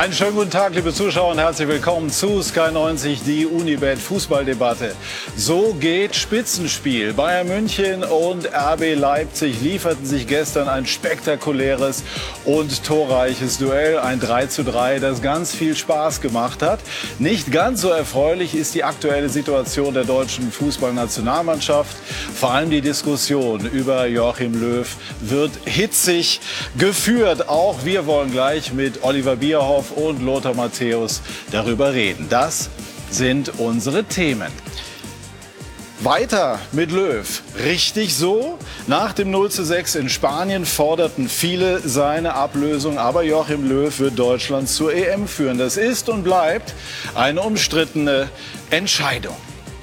Einen schönen guten Tag, liebe Zuschauer, und herzlich willkommen zu Sky 90, die Unibet Fußballdebatte. So geht Spitzenspiel. Bayern München und RB Leipzig lieferten sich gestern ein spektakuläres und torreiches Duell, ein 3:3, das ganz viel Spaß gemacht hat. Nicht ganz so erfreulich ist die aktuelle Situation der deutschen Fußballnationalmannschaft. Vor allem die Diskussion über Joachim Löw wird hitzig geführt. Auch wir wollen gleich mit Oliver Bierhoff und Lothar Matthäus darüber reden. Das sind unsere Themen. Weiter mit Löw. Richtig so? Nach dem 0:6 in Spanien forderten viele seine Ablösung. Aber Joachim Löw wird Deutschland zur EM führen. Das ist und bleibt eine umstrittene Entscheidung.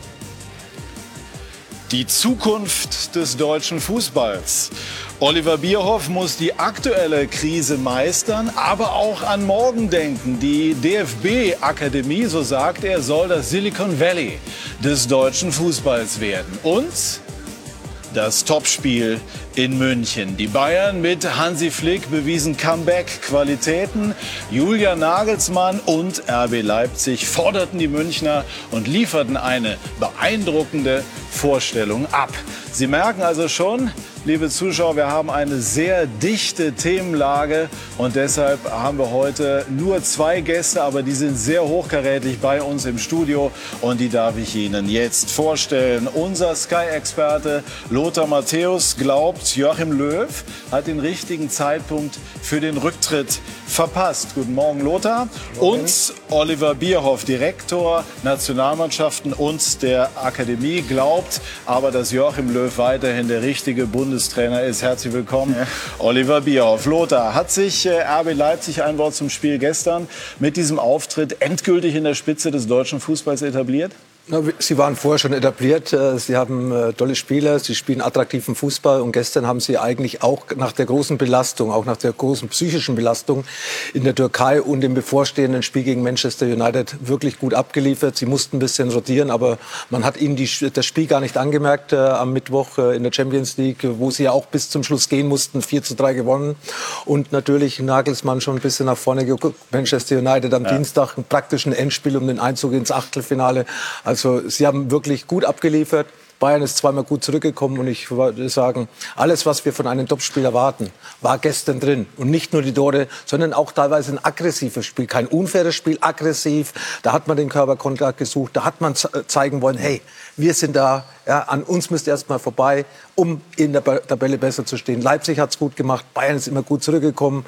Die Zukunft des deutschen Fußballs. Oliver Bierhoff muss die aktuelle Krise meistern, aber auch an morgen denken. Die DFB-Akademie, so sagt er, soll das Silicon Valley des deutschen Fußballs werden. Und das Topspiel in München. Die Bayern mit Hansi Flick bewiesen Comeback-Qualitäten. Julian Nagelsmann und RB Leipzig forderten die Münchner und lieferten eine beeindruckende Vorstellung ab. Sie merken also schon, liebe Zuschauer, wir haben eine sehr dichte Themenlage und deshalb haben wir heute nur 2 Gäste, aber die sind sehr hochkarätig bei uns im Studio und die darf ich Ihnen jetzt vorstellen. Unser Sky-Experte Lothar Matthäus glaubt, Joachim Löw hat den richtigen Zeitpunkt für den Rücktritt verpasst. Guten Morgen, Lothar. Und Oliver Bierhoff, Direktor Nationalmannschaften und der Akademie, glaubt aber, dass Joachim Löw weiterhin der richtige Bundestrainer ist. Herzlich willkommen, ja. Oliver Bierhoff. Lothar, hat sich RB Leipzig, ein Wort zum Spiel gestern, mit diesem Auftritt endgültig in der Spitze des deutschen Fußballs etabliert? Sie waren vorher schon etabliert. Sie haben tolle Spieler, sie spielen attraktiven Fußball. Und gestern haben sie eigentlich auch nach der großen Belastung, auch nach der großen psychischen Belastung in der Türkei und dem bevorstehenden Spiel gegen Manchester United wirklich gut abgeliefert. Sie mussten ein bisschen rotieren, aber man hat ihnen das Spiel gar nicht angemerkt am Mittwoch in der Champions League, wo sie ja auch bis zum Schluss gehen mussten. 4:3 gewonnen. Und natürlich Nagelsmann schon ein bisschen nach vorne geguckt. Manchester United am Dienstag ein praktischen Endspiel um den Einzug ins Achtelfinale. Also sie haben wirklich gut abgeliefert. Bayern ist zweimal gut zurückgekommen und ich würde sagen, alles, was wir von einem Topspiel erwarten, war gestern drin. Und nicht nur die Tore, sondern auch teilweise ein aggressives Spiel. Kein unfaires Spiel, aggressiv. Da hat man den Körperkontakt gesucht, da hat man zeigen wollen, hey, wir sind da, ja, an uns müsst ihr erst mal vorbei, um in der Tabelle besser zu stehen. Leipzig hat es gut gemacht, Bayern ist immer gut zurückgekommen.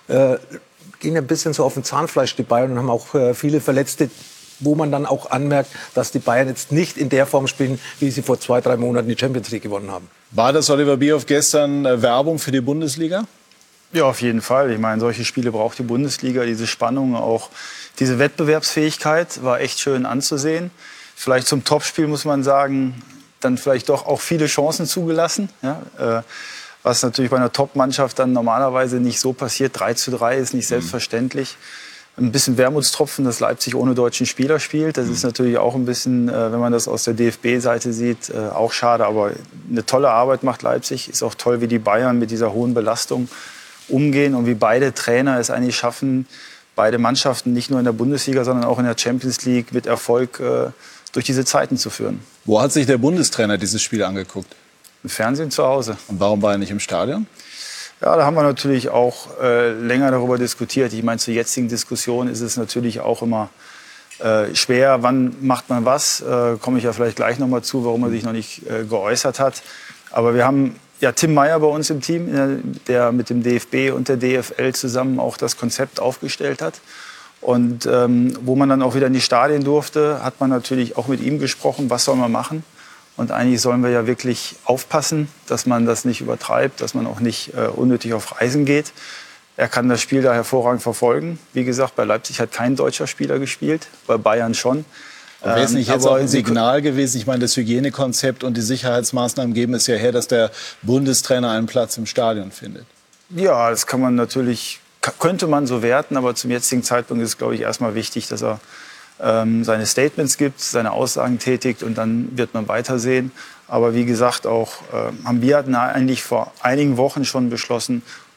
Ging ein bisschen so auf den Zahnfleisch, die Bayern, und haben auch viele Verletzte, wo man dann auch anmerkt, dass die Bayern jetzt nicht in der Form spielen, wie sie vor 2-3 Monaten die Champions League gewonnen haben. War das, Oliver Bierhoff, gestern Werbung für die Bundesliga? Ja, auf jeden Fall. Ich meine, solche Spiele braucht die Bundesliga. Diese Spannung, auch diese Wettbewerbsfähigkeit war echt schön anzusehen. Vielleicht zum Topspiel muss man sagen, dann vielleicht doch auch viele Chancen zugelassen. Ja, was natürlich bei einer Top-Mannschaft dann normalerweise nicht so passiert. 3:3 ist nicht selbstverständlich. Ein bisschen Wermutstropfen, dass Leipzig ohne deutschen Spieler spielt. Das ist natürlich auch ein bisschen, wenn man das aus der DFB-Seite sieht, auch schade. Aber eine tolle Arbeit macht Leipzig. Ist auch toll, wie die Bayern mit dieser hohen Belastung umgehen und wie beide Trainer es eigentlich schaffen, beide Mannschaften nicht nur in der Bundesliga, sondern auch in der Champions League mit Erfolg durch diese Zeiten zu führen. Wo hat sich der Bundestrainer dieses Spiel angeguckt? Im Fernsehen zu Hause. Und warum war er nicht im Stadion? Ja, da haben wir natürlich auch länger darüber diskutiert. Ich meine, zur jetzigen Diskussion ist es natürlich auch immer schwer. Wann macht man was? Komme ich ja vielleicht gleich noch mal zu, warum er sich noch nicht geäußert hat. Aber wir haben ja Tim Meyer bei uns im Team, der mit dem DFB und der DFL zusammen auch das Konzept aufgestellt hat. Und wo man dann auch wieder in die Stadien durfte, hat man natürlich auch mit ihm gesprochen, was soll man machen. Und eigentlich sollen wir ja wirklich aufpassen, dass man das nicht übertreibt, dass man auch nicht unnötig auf Reisen geht. Er kann das Spiel da hervorragend verfolgen. Wie gesagt, bei Leipzig hat kein deutscher Spieler gespielt, bei Bayern schon. Wäre es nicht jetzt auch ein Signal gewesen? Ich meine, das Hygienekonzept und die Sicherheitsmaßnahmen geben es ja her, dass der Bundestrainer einen Platz im Stadion findet. Ja, das kann man natürlich, könnte man so werten, aber zum jetzigen Zeitpunkt ist es, glaube ich, erstmal wichtig, dass er seine Statements gibt, seine Aussagen tätigt und dann wird man weitersehen. Aber wie gesagt, auch haben wir eigentlich vor einigen Wochen schon beschlossen,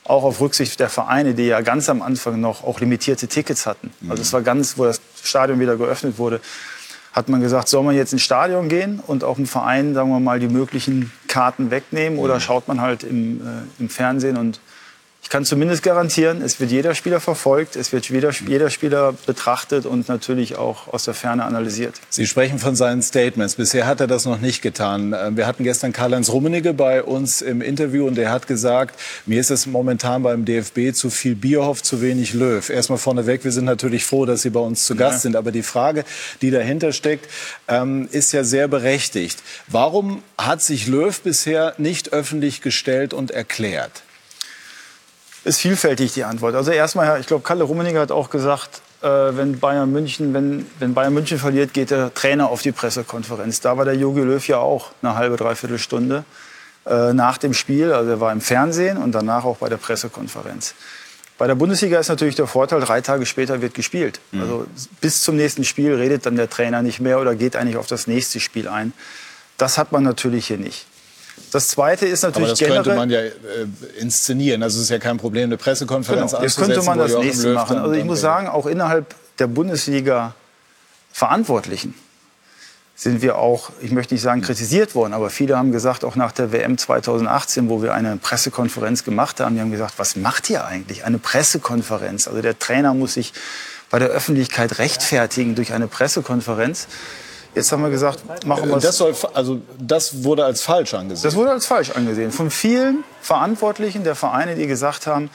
auch auf Rücksicht der Vereine, die ja ganz am Anfang noch auch limitierte Tickets hatten. Also es war ganz, wo das Stadion wieder geöffnet wurde, hat man gesagt, soll man jetzt ins Stadion gehen und auch im Verein, sagen wir mal, die möglichen Karten wegnehmen oder schaut man halt im Fernsehen? Und ich kann zumindest garantieren, es wird jeder Spieler verfolgt, es wird jeder Spieler betrachtet und natürlich auch aus der Ferne analysiert. Sie sprechen von seinen Statements. Bisher hat er das noch nicht getan. Wir hatten gestern Karl-Heinz Rummenigge bei uns im Interview und der hat gesagt, mir ist es momentan beim DFB zu viel Bierhoff, zu wenig Löw. Erstmal vorneweg, wir sind natürlich froh, dass Sie bei uns zu Gast sind. Aber die Frage, die dahinter steckt, ist ja sehr berechtigt. Warum hat sich Löw bisher nicht öffentlich gestellt und erklärt? Ist vielfältig die Antwort. Also erstmal, ich glaube, Kalle Rummenigge hat auch gesagt, wenn Bayern München verliert, geht der Trainer auf die Pressekonferenz. Da war der Jogi Löw ja auch eine halbe, dreiviertel Stunde nach dem Spiel. Also er war im Fernsehen und danach auch bei der Pressekonferenz. Bei der Bundesliga ist natürlich der Vorteil, 3 Tage später wird gespielt. Also bis zum nächsten Spiel redet dann der Trainer nicht mehr oder geht eigentlich auf das nächste Spiel ein. Das hat man natürlich hier nicht. Das Zweite ist natürlich generell... Aber das könnte man ja inszenieren. Also es ist ja kein Problem, eine Pressekonferenz anzusetzen. Jetzt könnte man das nächste machen. Also ich muss sagen, auch innerhalb der Bundesliga-Verantwortlichen sind wir auch, ich möchte nicht sagen kritisiert worden, aber viele haben gesagt, auch nach der WM 2018, wo wir eine Pressekonferenz gemacht haben, die haben gesagt, was macht ihr eigentlich? Eine Pressekonferenz. Also der Trainer muss sich bei der Öffentlichkeit rechtfertigen durch eine Pressekonferenz. Jetzt haben wir gesagt, machen wir es. Das wurde als falsch angesehen. Das wurde als falsch angesehen. Von vielen Verantwortlichen der Vereine, die gesagt haben,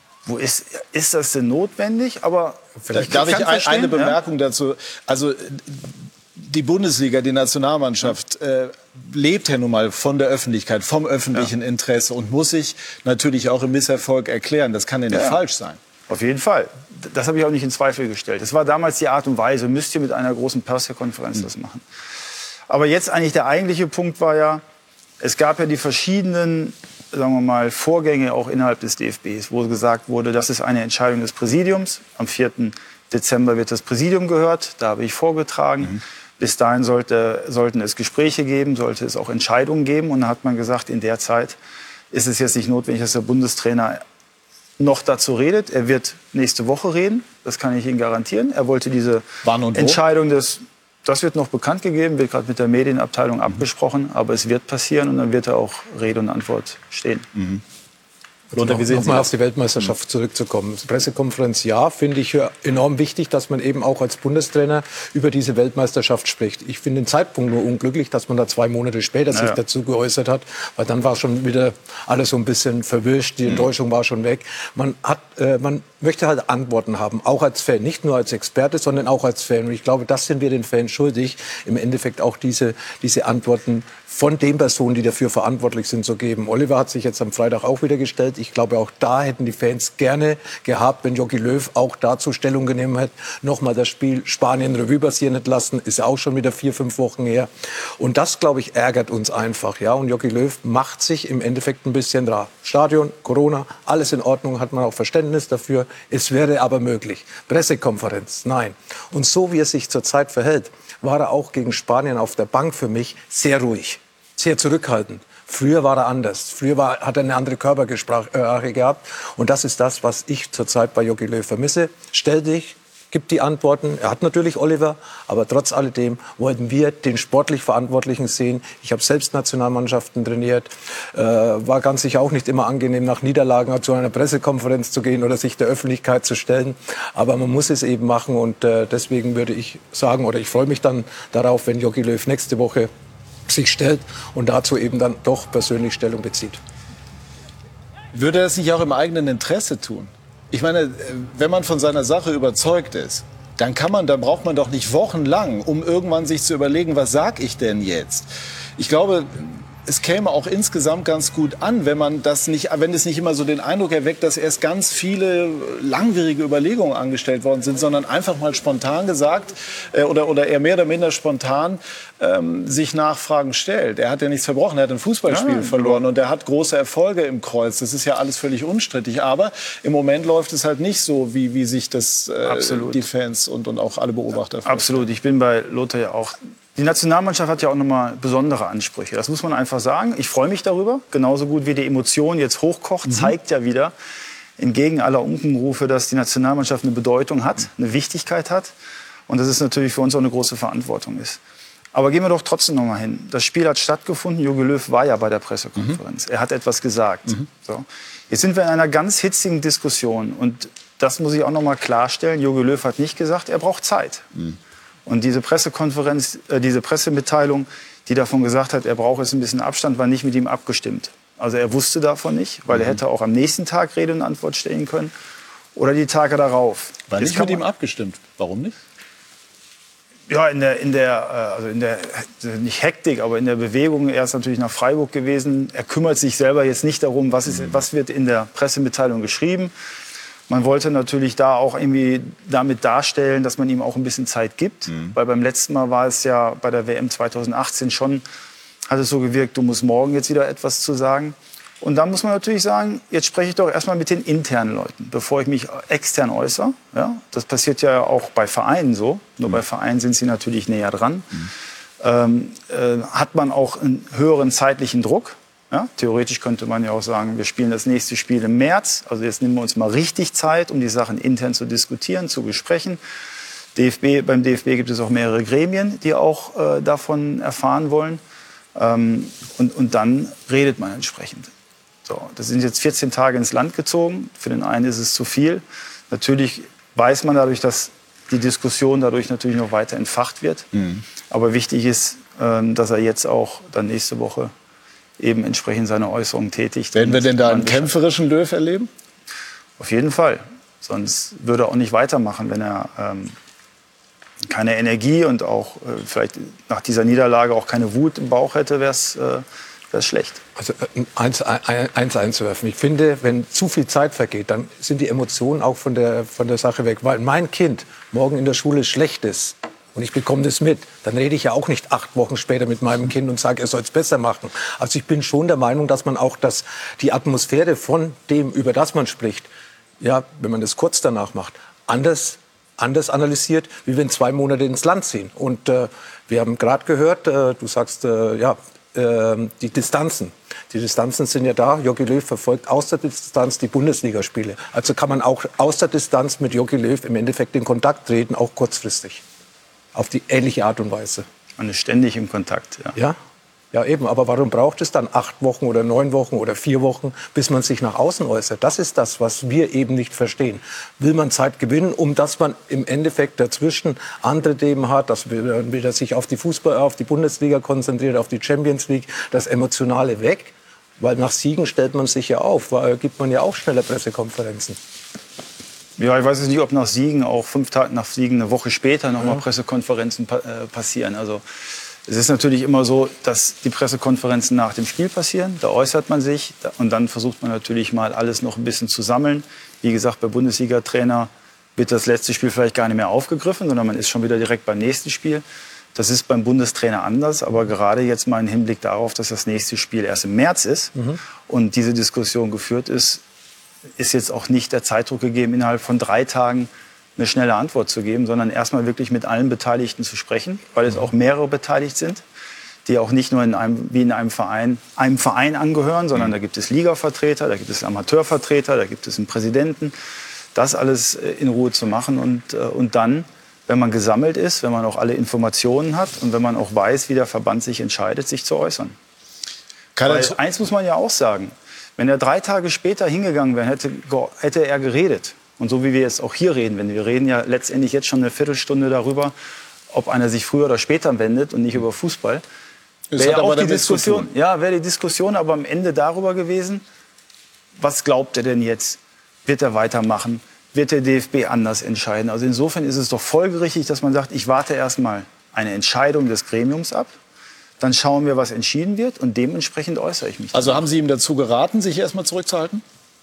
ist das denn notwendig? Aber vielleicht darf ich eine Bemerkung dazu. Also die Bundesliga, die Nationalmannschaft, lebt ja nun mal von der Öffentlichkeit, vom öffentlichen Interesse und muss sich natürlich auch im Misserfolg erklären. Das kann ja nicht falsch sein. Auf jeden Fall. Das habe ich auch nicht in Zweifel gestellt. Das war damals die Art und Weise. Müsst ihr mit einer großen Pressekonferenz das machen. Aber jetzt eigentlich der eigentliche Punkt war ja, es gab ja die verschiedenen, sagen wir mal, Vorgänge auch innerhalb des DFBs, wo gesagt wurde, das ist eine Entscheidung des Präsidiums. Am 4. Dezember wird das Präsidium gehört. Da habe ich vorgetragen. Bis dahin sollten es Gespräche geben, sollte es auch Entscheidungen geben. Und dann hat man gesagt, in der Zeit ist es jetzt nicht notwendig, dass der Bundestrainer noch dazu redet. Er wird nächste Woche reden, das kann ich Ihnen garantieren. Er wollte diese Entscheidung, das wird noch bekannt gegeben, wird gerade mit der Medienabteilung abgesprochen, aber es wird passieren und dann wird er auch Rede und Antwort stehen. Nochmal auf die Weltmeisterschaft zurückzukommen. Pressekonferenz, ja, finde ich enorm wichtig, dass man eben auch als Bundestrainer über diese Weltmeisterschaft spricht. Ich finde den Zeitpunkt nur unglücklich, dass man da 2 Monate später sich dazu geäußert hat, weil dann war schon wieder alles so ein bisschen verwischt, die Enttäuschung war schon weg. Man möchte halt Antworten haben, auch als Fan, nicht nur als Experte, sondern auch als Fan. Und ich glaube, das sind wir den Fans schuldig, im Endeffekt auch diese Antworten von den Personen, die dafür verantwortlich sind, zu geben. Oliver hat sich jetzt am Freitag auch wieder gestellt. Ich glaube, auch da hätten die Fans gerne gehabt, wenn Jogi Löw auch dazu Stellung genommen hätte, nochmal das Spiel Spanien Revue passieren hätte lassen. Ist ja auch schon wieder 4, 5 Wochen her. Und das, glaube ich, ärgert uns einfach. Ja? Und Jogi Löw macht sich im Endeffekt ein bisschen dran. Stadion, Corona, alles in Ordnung, hat man auch Verständnis dafür. Es wäre aber möglich. Pressekonferenz, nein. Und so wie er sich zurzeit verhält, war er auch gegen Spanien auf der Bank für mich sehr ruhig, sehr zurückhaltend. Früher war er anders. Früher hat er eine andere Körpersprache gehabt. Und das ist das, was ich zurzeit bei Jogi Löw vermisse. Stell dich, gib die Antworten. Er hat natürlich Oliver, aber trotz alledem wollten wir den sportlich Verantwortlichen sehen. Ich habe selbst Nationalmannschaften trainiert. War ganz sicher auch nicht immer angenehm, nach Niederlagen zu einer Pressekonferenz zu gehen oder sich der Öffentlichkeit zu stellen. Aber man muss es eben machen. Und deswegen würde ich sagen, oder ich freue mich dann darauf, wenn Jogi Löw nächste Woche sich stellt und dazu eben dann doch persönlich Stellung bezieht. Würde er das nicht auch im eigenen Interesse tun? Ich meine, wenn man von seiner Sache überzeugt ist, dann braucht man doch nicht wochenlang, um irgendwann sich zu überlegen, was sag ich denn jetzt? Ich glaube, es käme auch insgesamt ganz gut an, wenn es nicht immer so den Eindruck erweckt, dass erst ganz viele langwierige Überlegungen angestellt worden sind, sondern einfach mal spontan gesagt oder eher mehr oder minder spontan sich Nachfragen stellt. Er hat ja nichts verbrochen, er hat ein Fußballspiel verloren und er hat große Erfolge im Kreuz. Das ist ja alles völlig unstrittig, aber im Moment läuft es halt nicht so, wie sich das die Fans und auch alle Beobachter vorstellen. Absolut, ich bin bei Lothar ja auch Die Nationalmannschaft hat ja auch nochmal besondere Ansprüche. Das muss man einfach sagen. Ich freue mich darüber. Genauso gut wie die Emotion jetzt hochkocht, zeigt ja wieder, entgegen aller Unkenrufe, dass die Nationalmannschaft eine Bedeutung hat, eine Wichtigkeit hat. Und dass es natürlich für uns auch eine große Verantwortung ist. Aber gehen wir doch trotzdem noch mal hin. Das Spiel hat stattgefunden. Jogi Löw war ja bei der Pressekonferenz. Er hat etwas gesagt. So. Jetzt sind wir in einer ganz hitzigen Diskussion. Und das muss ich auch noch mal klarstellen. Jogi Löw hat nicht gesagt, er braucht Zeit. Und diese Pressekonferenz, diese Pressemitteilung, die davon gesagt hat, er braucht jetzt ein bisschen Abstand, war nicht mit ihm abgestimmt. Also er wusste davon nicht, weil er hätte auch am nächsten Tag Rede und Antwort stellen können. Oder die Tage darauf. War nicht mit ihm abgestimmt. Warum nicht? Ja, nicht Hektik, aber in der Bewegung. Er ist natürlich nach Freiburg gewesen. Er kümmert sich selber jetzt nicht darum, was wird in der Pressemitteilung geschrieben. Man wollte natürlich da auch irgendwie damit darstellen, dass man ihm auch ein bisschen Zeit gibt. Weil beim letzten Mal war es ja bei der WM 2018 schon, hat es so gewirkt, du musst morgen jetzt wieder etwas zu sagen. Und dann muss man natürlich sagen, jetzt spreche ich doch erstmal mit den internen Leuten, bevor ich mich extern äußere. Ja, das passiert ja auch bei Vereinen so. Nur bei Vereinen sind sie natürlich näher dran. Hat man auch einen höheren zeitlichen Druck. Ja, theoretisch könnte man ja auch sagen, wir spielen das nächste Spiel im März. Also jetzt nehmen wir uns mal richtig Zeit, um die Sachen intern zu diskutieren, zu besprechen. Beim DFB gibt es auch mehrere Gremien, die auch davon erfahren wollen. Und dann redet man entsprechend. So, das sind jetzt 14 Tage ins Land gezogen. Für den einen ist es zu viel. Natürlich weiß man dadurch, dass die Diskussion dadurch natürlich noch weiter entfacht wird. Aber wichtig ist, dass er jetzt auch dann nächste Woche eben entsprechend seine Äußerungen tätigt. Werden wir denn da einen kämpferischen Löw erleben? Auf jeden Fall. Sonst würde er auch nicht weitermachen, wenn er keine Energie und auch vielleicht nach dieser Niederlage auch keine Wut im Bauch hätte, wäre es schlecht. Also eins einzuwerfen. Ich finde, wenn zu viel Zeit vergeht, dann sind die Emotionen auch von der Sache weg. Weil mein Kind morgen in der Schule schlecht ist und ich bekomme das mit, dann rede ich ja auch nicht 8 Wochen später mit meinem Kind und sage, er soll es besser machen. Also ich bin schon der Meinung, dass man auch die Atmosphäre von dem, über das man spricht, ja, wenn man das kurz danach macht, anders analysiert, wie wenn 2 Monate ins Land ziehen. Und wir haben gerade gehört, du sagst, die Distanzen. Die Distanzen sind ja da. Jogi Löw verfolgt aus der Distanz die Bundesligaspiele. Also kann man auch aus der Distanz mit Jogi Löw im Endeffekt in Kontakt treten, auch kurzfristig. Auf die ähnliche Art und Weise. Man ist ständig im Kontakt, ja. Ja? Ja, eben. Aber warum braucht es dann 8 Wochen oder 9 Wochen oder 4 Wochen, bis man sich nach außen äußert? Das ist das, was wir eben nicht verstehen. Will man Zeit gewinnen, dass man im Endeffekt dazwischen andere Themen hat, dass wieder sich auf die Bundesliga konzentriert, auf die Champions League, das Emotionale weg? Weil nach Siegen stellt man sich ja auf, gibt man ja auch schneller Pressekonferenzen. Ja, ich weiß jetzt nicht, ob nach Siegen auch 5 Tage nach Siegen, eine Woche später noch mal Pressekonferenzen passieren. Also es ist natürlich immer so, dass die Pressekonferenzen nach dem Spiel passieren. Da äußert man sich und dann versucht man natürlich mal alles noch ein bisschen zu sammeln. Wie gesagt, bei Bundesliga-Trainer wird das letzte Spiel vielleicht gar nicht mehr aufgegriffen, sondern man ist schon wieder direkt beim nächsten Spiel. Das ist beim Bundestrainer anders, aber gerade jetzt mal im Hinblick darauf, dass das nächste Spiel erst im März ist und diese Diskussion geführt ist, ist jetzt auch nicht der Zeitdruck gegeben, innerhalb von 3 Tagen eine schnelle Antwort zu geben, sondern erstmal wirklich mit allen Beteiligten zu sprechen, weil es auch mehrere beteiligt sind, die auch nicht nur wie in einem Verein angehören, sondern da gibt es Ligavertreter, da gibt es Amateurvertreter, da gibt es einen Präsidenten. Das alles in Ruhe zu machen und dann, wenn man gesammelt ist, wenn man auch alle Informationen hat und wenn man auch weiß, wie der Verband sich entscheidet, sich zu äußern. Weil eins muss man ja auch sagen, wenn er 3 Tage später hingegangen wäre, hätte er geredet. Und so wie wir jetzt auch hier reden, wir reden ja letztendlich jetzt schon eine Viertelstunde darüber, ob einer sich früher oder später wendet und nicht über Fußball. Wäre auch die Diskussion, wäre die Diskussion aber am Ende darüber gewesen, was glaubt er denn jetzt? Wird er weitermachen? Wird der DFB anders entscheiden? Also insofern ist es doch folgerichtig, dass man sagt, ich warte erst mal eine Entscheidung des Gremiums ab. Dann schauen wir, was entschieden wird und dementsprechend äußere ich mich. Also haben Sie ihm dazu geraten, sich erst mal zurückzuhalten?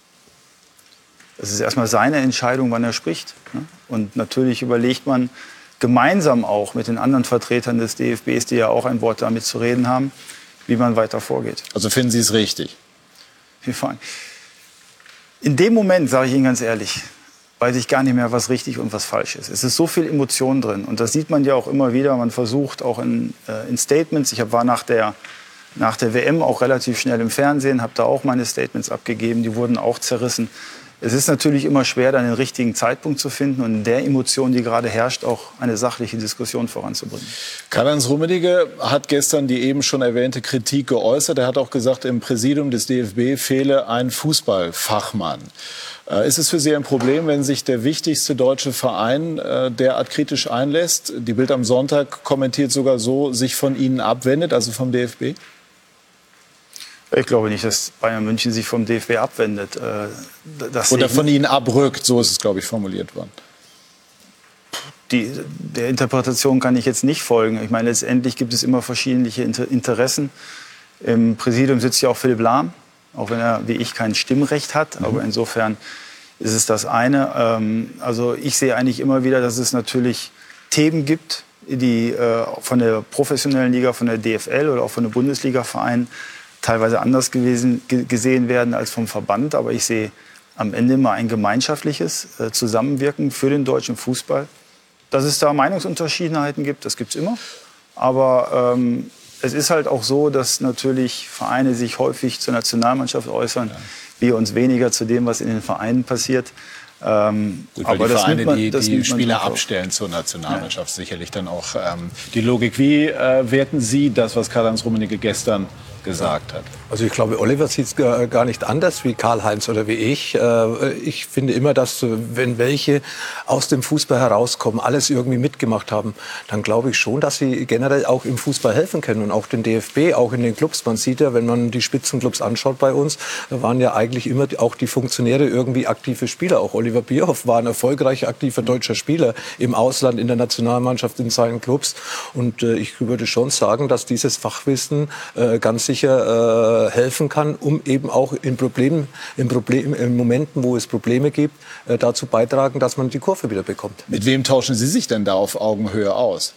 Es ist erstmal seine Entscheidung, wann er spricht. Und natürlich überlegt man gemeinsam auch mit den anderen Vertretern des DFBs, die ja auch ein Wort damit zu reden haben, wie man weiter vorgeht. Also finden Sie es richtig? In dem Moment, sage ich Ihnen ganz ehrlich, weiß ich gar nicht mehr, was richtig und was falsch ist. Es ist so viel Emotion drin. Und das sieht man ja auch immer wieder. Man versucht auch in Statements. Ich war nach der WM auch relativ schnell im Fernsehen, habe da auch meine Statements abgegeben. Die wurden auch zerrissen. Es ist natürlich immer schwer, dann den richtigen Zeitpunkt zu finden und in der Emotion, die gerade herrscht, auch eine sachliche Diskussion voranzubringen. Karl-Heinz Rummenigge hat gestern die eben schon erwähnte Kritik geäußert. Er hat auch gesagt, im Präsidium des DFB fehle ein Fußballfachmann. Ist es für Sie ein Problem, wenn sich der wichtigste deutsche Verein derart kritisch einlässt? Die Bild am Sonntag kommentiert sogar so, sich von Ihnen abwendet, also vom DFB? Ich glaube nicht, dass Bayern München sich vom DFB abwendet. Oder von Ihnen abrückt, so ist es, glaube ich, formuliert worden. Der Interpretation kann ich jetzt nicht folgen. Ich meine, letztendlich gibt es immer verschiedene Interessen. Im Präsidium sitzt ja auch Philipp Lahm, auch wenn er, wie ich, kein Stimmrecht hat. Aber insofern ist es das eine. Also ich sehe eigentlich immer wieder, dass es natürlich Themen gibt, die von der professionellen Liga, von der DFL oder auch von den Bundesliga-Vereinen teilweise anders gesehen werden als vom Verband. Aber ich sehe am Ende immer ein gemeinschaftliches Zusammenwirken für den deutschen Fußball. Dass es da Meinungsunterschiedenheiten gibt, das gibt es immer. Aber es ist halt auch so, dass natürlich Vereine sich häufig zur Nationalmannschaft äußern. Ja. Wir uns weniger zu dem, was in den Vereinen passiert. Gut, weil aber die Vereine die Spieler abstellen zur Nationalmannschaft, sicherlich dann auch die Logik. Wie werten Sie das, was Karl-Heinz Rummenigge gestern gesagt hat? Also ich glaube, Oliver sieht es gar nicht anders wie Karl-Heinz oder wie ich. Ich finde immer, dass wenn welche aus dem Fußball herauskommen, alles irgendwie mitgemacht haben, dann glaube ich schon, dass sie generell auch im Fußball helfen können und auch den DFB, auch in den Clubs. Man sieht ja, wenn man die Spitzenclubs anschaut bei uns, da waren ja eigentlich immer auch die Funktionäre irgendwie aktive Spieler. Auch Oliver Bierhoff war ein erfolgreicher, aktiver deutscher Spieler im Ausland, in der Nationalmannschaft, in seinen Clubs. Und ich würde schon sagen, dass dieses Fachwissen ganz sicher helfen kann, um eben auch in Momenten, wo es Probleme gibt, dazu beitragen, dass man die Kurve wieder bekommt. Mit wem tauschen Sie sich denn da auf Augenhöhe aus?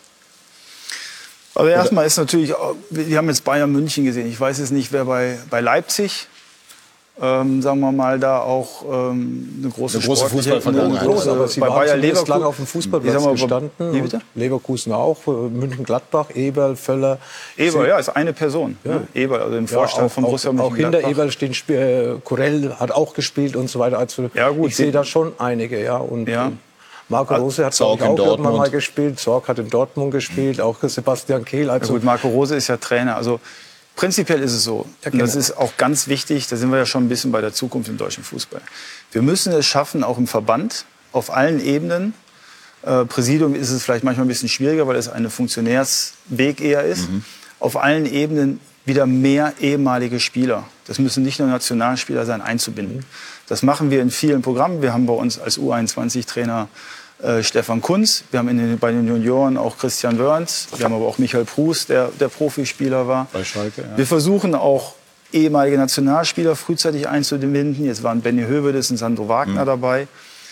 Also erstmal ist natürlich, wir haben jetzt Bayern München gesehen. Ich weiß jetzt nicht, wer bei Leipzig, sagen wir mal, da auch eine große Fußballvergangenheit. Aber Sie bei waren Bayern zunächst lange auf dem Fußballplatz gestanden. Wie bitte? Leverkusen auch, München-Gladbach, Eberl, Völler. Eberl, ja, ist eine Person. Ja. Eberl, also im Vorstand von Borussia Mönchengladbach. Auch hinter Eberl stehen Kurell hat auch gespielt und so weiter. Also ja, gut, ich sehe da schon einige, ja. Und ja. Marco Rose hat auch irgendwann mal gespielt. Zorc hat in Dortmund gespielt, auch Sebastian Kehl. Also ja, gut, Marco Rose ist ja Trainer. Also prinzipiell ist es so, und das ist auch ganz wichtig, da sind wir ja schon ein bisschen bei der Zukunft im deutschen Fußball. Wir müssen es schaffen, auch im Verband, auf allen Ebenen. Präsidium ist es vielleicht manchmal ein bisschen schwieriger, weil es ein Funktionärsweg eher ist. Auf allen Ebenen wieder mehr ehemalige Spieler, das müssen nicht nur Nationalspieler sein, einzubinden. Das machen wir in vielen Programmen. Wir haben bei uns als U21-Trainer Stefan Kunz, wir haben bei den Junioren auch Christian Wörns, wir haben aber auch Michael Prus, der Profispieler war. Bei Schalke, ja. Wir versuchen auch ehemalige Nationalspieler frühzeitig einzubinden. Jetzt waren Benny Hövedes und Sandro Wagner dabei.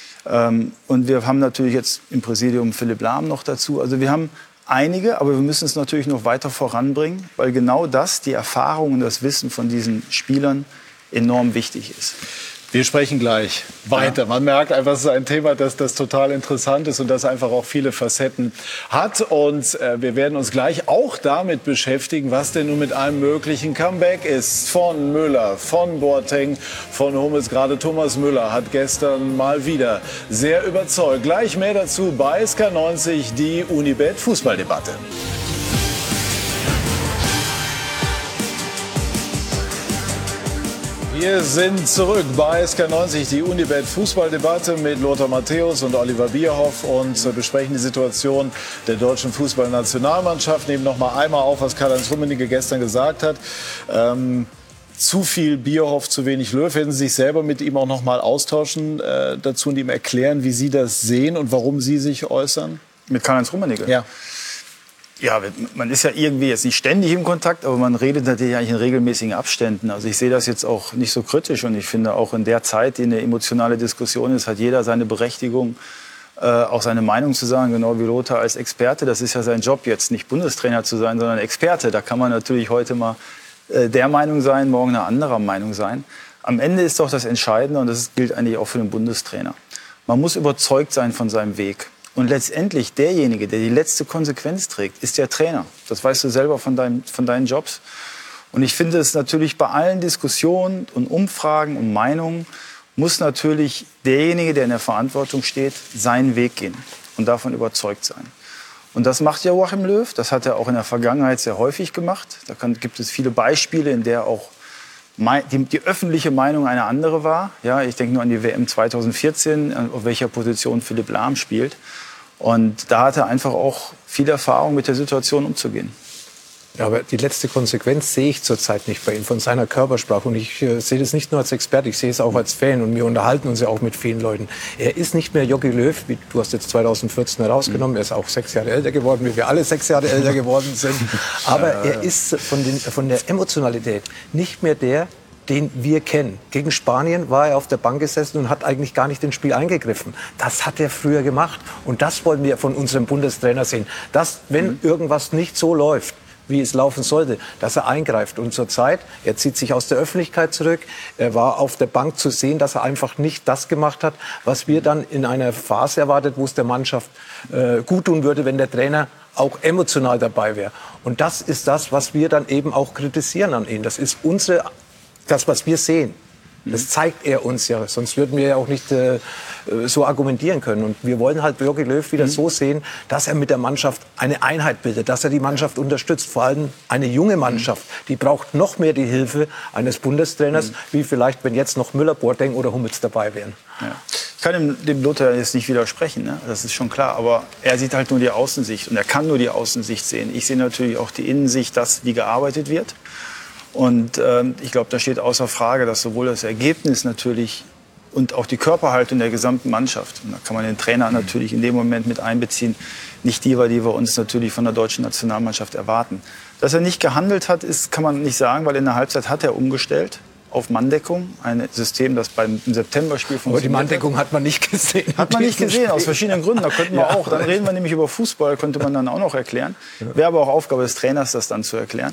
Und wir haben natürlich jetzt im Präsidium Philipp Lahm noch dazu. Also wir haben einige, aber wir müssen es natürlich noch weiter voranbringen, weil genau das, die Erfahrung und das Wissen von diesen Spielern enorm wichtig ist. Wir sprechen gleich weiter. Man merkt einfach, es ist ein Thema, das total interessant ist und das einfach auch viele Facetten hat. Und wir werden uns gleich auch damit beschäftigen, was denn nun mit einem möglichen Comeback ist. Von Müller, von Boateng, von Hummels. Gerade Thomas Müller hat gestern mal wieder sehr überzeugt. Gleich mehr dazu bei SK90, die Unibet Fußballdebatte. Wir sind zurück bei SK90, die Unibet Fußballdebatte mit Lothar Matthäus und Oliver Bierhoff und besprechen die Situation der deutschen Fußballnationalmannschaft. Nehmen noch mal einmal auf, was Karl-Heinz Rummenigge gestern gesagt hat. Zu viel Bierhoff, zu wenig Löw. Werden Sie sich selber mit ihm auch noch mal austauschen dazu und ihm erklären, wie Sie das sehen und warum Sie sich äußern? Mit Karl-Heinz Rummenigge? Ja. Ja, man ist ja irgendwie jetzt nicht ständig im Kontakt, aber man redet natürlich eigentlich in regelmäßigen Abständen. Also ich sehe das jetzt auch nicht so kritisch und ich finde auch in der Zeit, die eine emotionale Diskussion ist, hat jeder seine Berechtigung, auch seine Meinung zu sagen, genau wie Lothar als Experte. Das ist ja sein Job jetzt, nicht Bundestrainer zu sein, sondern Experte. Da kann man natürlich heute mal der Meinung sein, morgen eine anderer Meinung sein. Am Ende ist doch das Entscheidende und das gilt eigentlich auch für den Bundestrainer. Man muss überzeugt sein von seinem Weg. Und letztendlich derjenige, der die letzte Konsequenz trägt, ist der Trainer. Das weißt du selber von deinen Jobs. Und ich finde es natürlich bei allen Diskussionen und Umfragen und Meinungen muss natürlich derjenige, der in der Verantwortung steht, seinen Weg gehen und davon überzeugt sein. Und das macht Joachim Löw. Das hat er auch in der Vergangenheit sehr häufig gemacht. Gibt es viele Beispiele, in der auch die öffentliche Meinung eine andere war. Ja, ich denke nur an die WM 2014, auf welcher Position Philipp Lahm spielt. Und da hat er einfach auch viel Erfahrung, mit der Situation umzugehen. Ja, aber die letzte Konsequenz sehe ich zurzeit nicht bei ihm, von seiner Körpersprache. Und ich sehe das nicht nur als Experte, ich sehe es auch als Fan. Und wir unterhalten uns ja auch mit vielen Leuten. Er ist nicht mehr Jogi Löw, wie du hast jetzt 2014 herausgenommen. Er ist auch 6 Jahre älter geworden, wie wir alle 6 Jahre älter geworden sind. Aber er ist von der Emotionalität nicht mehr der, den wir kennen. Gegen Spanien war er auf der Bank gesessen und hat eigentlich gar nicht ins Spiel eingegriffen. Das hat er früher gemacht. Und das wollen wir von unserem Bundestrainer sehen. Dass, wenn irgendwas nicht so läuft, wie es laufen sollte, dass er eingreift. Und zurzeit, er zieht sich aus der Öffentlichkeit zurück. Er war auf der Bank zu sehen, dass er einfach nicht das gemacht hat, was wir dann in einer Phase erwartet, wo es der Mannschaft gut tun würde, wenn der Trainer auch emotional dabei wäre. Und das ist das, was wir dann eben auch kritisieren an ihm. Das ist das, was wir sehen. Das zeigt er uns ja, sonst würden wir ja auch nicht so argumentieren können. Und wir wollen halt Jogi Löw wieder so sehen, dass er mit der Mannschaft eine Einheit bildet, dass er die Mannschaft unterstützt. Vor allem eine junge Mannschaft, die braucht noch mehr die Hilfe eines Bundestrainers, wie vielleicht, wenn jetzt noch Müller, Boateng oder Hummels dabei wären. Ja. Ich kann dem Lothar jetzt nicht widersprechen, ne? Das ist schon klar. Aber er sieht halt nur die Außensicht und er kann nur die Außensicht sehen. Ich sehe natürlich auch die Innensicht, wie gearbeitet wird. Und ich glaube, da steht außer Frage, dass sowohl das Ergebnis natürlich und auch die Körperhaltung der gesamten Mannschaft, und da kann man den Trainer natürlich in dem Moment mit einbeziehen, nicht die war, die wir uns natürlich von der deutschen Nationalmannschaft erwarten. Dass er nicht gehandelt hat, kann man nicht sagen, weil in der Halbzeit hat er umgestellt auf Manndeckung, ein System, das beim September-Spiel funktioniert. Aber die Manndeckung hat man nicht gesehen. Hat man nicht gesehen, aus verschiedenen Gründen. Da könnten wir auch, dann reden wir nämlich über Fußball, könnte man dann auch noch erklären. Wäre aber auch Aufgabe des Trainers, das dann zu erklären.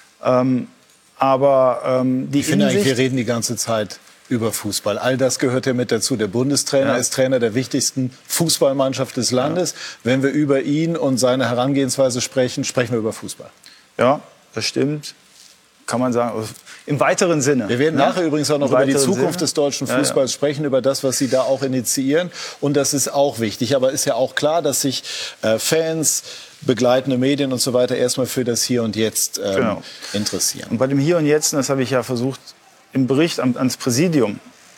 Ich finde eigentlich, wir reden die ganze Zeit über Fußball. All das gehört ja mit dazu. Der Bundestrainer ist Trainer der wichtigsten Fußballmannschaft des Landes. Ja. Wenn wir über ihn und seine Herangehensweise sprechen, sprechen wir über Fußball. Ja, das stimmt. Kann man sagen, im weiteren Sinne. Wir werden nachher übrigens auch noch über die Zukunft des deutschen Fußballs sprechen, über das, was Sie da auch initiieren. Und das ist auch wichtig. Aber ist ja auch klar, dass sich Fans, begleitende Medien und so weiter erstmal für das Hier und Jetzt interessieren. Und bei dem Hier und Jetzt, das habe ich ja versucht, im Bericht ans Präsidium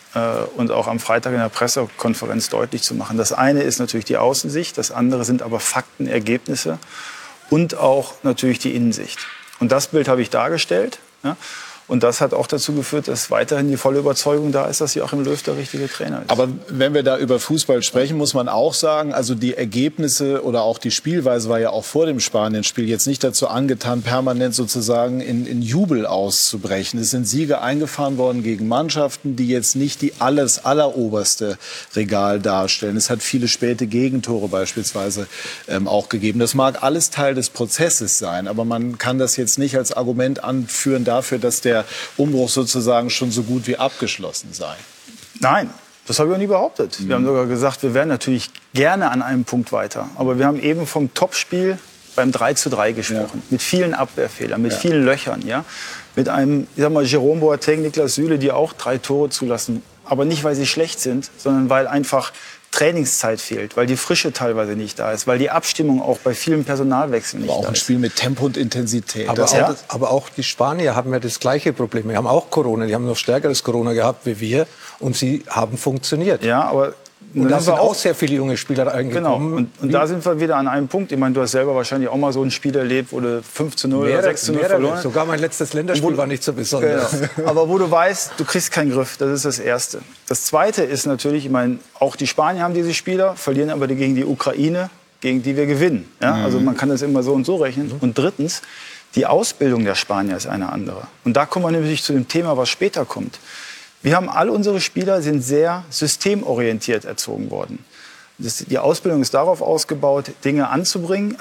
und auch am Freitag in der Pressekonferenz deutlich zu machen. Das eine ist natürlich die Außensicht, das andere sind aber Fakten, Ergebnisse und auch natürlich die Innensicht. Und das Bild habe ich dargestellt. Ja? Und das hat auch dazu geführt, dass weiterhin die volle Überzeugung da ist, dass Joachim Löw der richtige Trainer ist. Aber wenn wir da über Fußball sprechen, muss man auch sagen, also die Ergebnisse oder auch die Spielweise war ja auch vor dem Spanien-Spiel jetzt nicht dazu angetan, permanent sozusagen in Jubel auszubrechen. Es sind Siege eingefahren worden gegen Mannschaften, die jetzt nicht die alleroberste Regal darstellen. Es hat viele späte Gegentore beispielsweise auch gegeben. Das mag alles Teil des Prozesses sein, aber man kann das jetzt nicht als Argument anführen dafür, dass der Umbruch sozusagen schon so gut wie abgeschlossen sei. Nein, das habe ich auch nie behauptet. Wir haben sogar gesagt, wir wären natürlich gerne an einem Punkt weiter. Aber wir haben eben vom Topspiel beim 3:3 gesprochen. Mit vielen Abwehrfehlern, mit vielen Löchern. Ja? Mit einem, ich sag mal, Jerome Boateng, Niklas Süle, die auch 3 Tore zulassen. Aber nicht, weil sie schlecht sind, sondern weil einfach Trainingszeit fehlt, weil die Frische teilweise nicht da ist, weil die Abstimmung auch bei vielen Personalwechseln nicht da ist. Aber auch ein Spiel mit Tempo und Intensität. Aber auch die Spanier haben ja das gleiche Problem. Die haben auch Corona, die haben noch stärkeres Corona gehabt wie wir und sie haben funktioniert. Ja, aber und da sind auch sehr viele junge Spieler reingekommen. Genau. Und da sind wir wieder an einem Punkt. Ich meine, du hast selber wahrscheinlich auch mal so ein Spiel erlebt, wo du 5:0 oder 6:0 verloren hast. Sogar mein letztes Länderspiel war nicht so besonders. Genau. Aber wo du weißt, du kriegst keinen Griff. Das ist das Erste. Das Zweite ist natürlich, ich meine, auch die Spanier haben diese Spieler, verlieren aber gegen die Ukraine, gegen die wir gewinnen. Ja? Also man kann das immer so und so rechnen. Und drittens, die Ausbildung der Spanier ist eine andere. Und da kommen wir nämlich zu dem Thema, was später kommt. Wir haben all unsere Spieler sind sehr systemorientiert erzogen worden. Die Ausbildung ist darauf ausgebaut, Dinge anzubringen,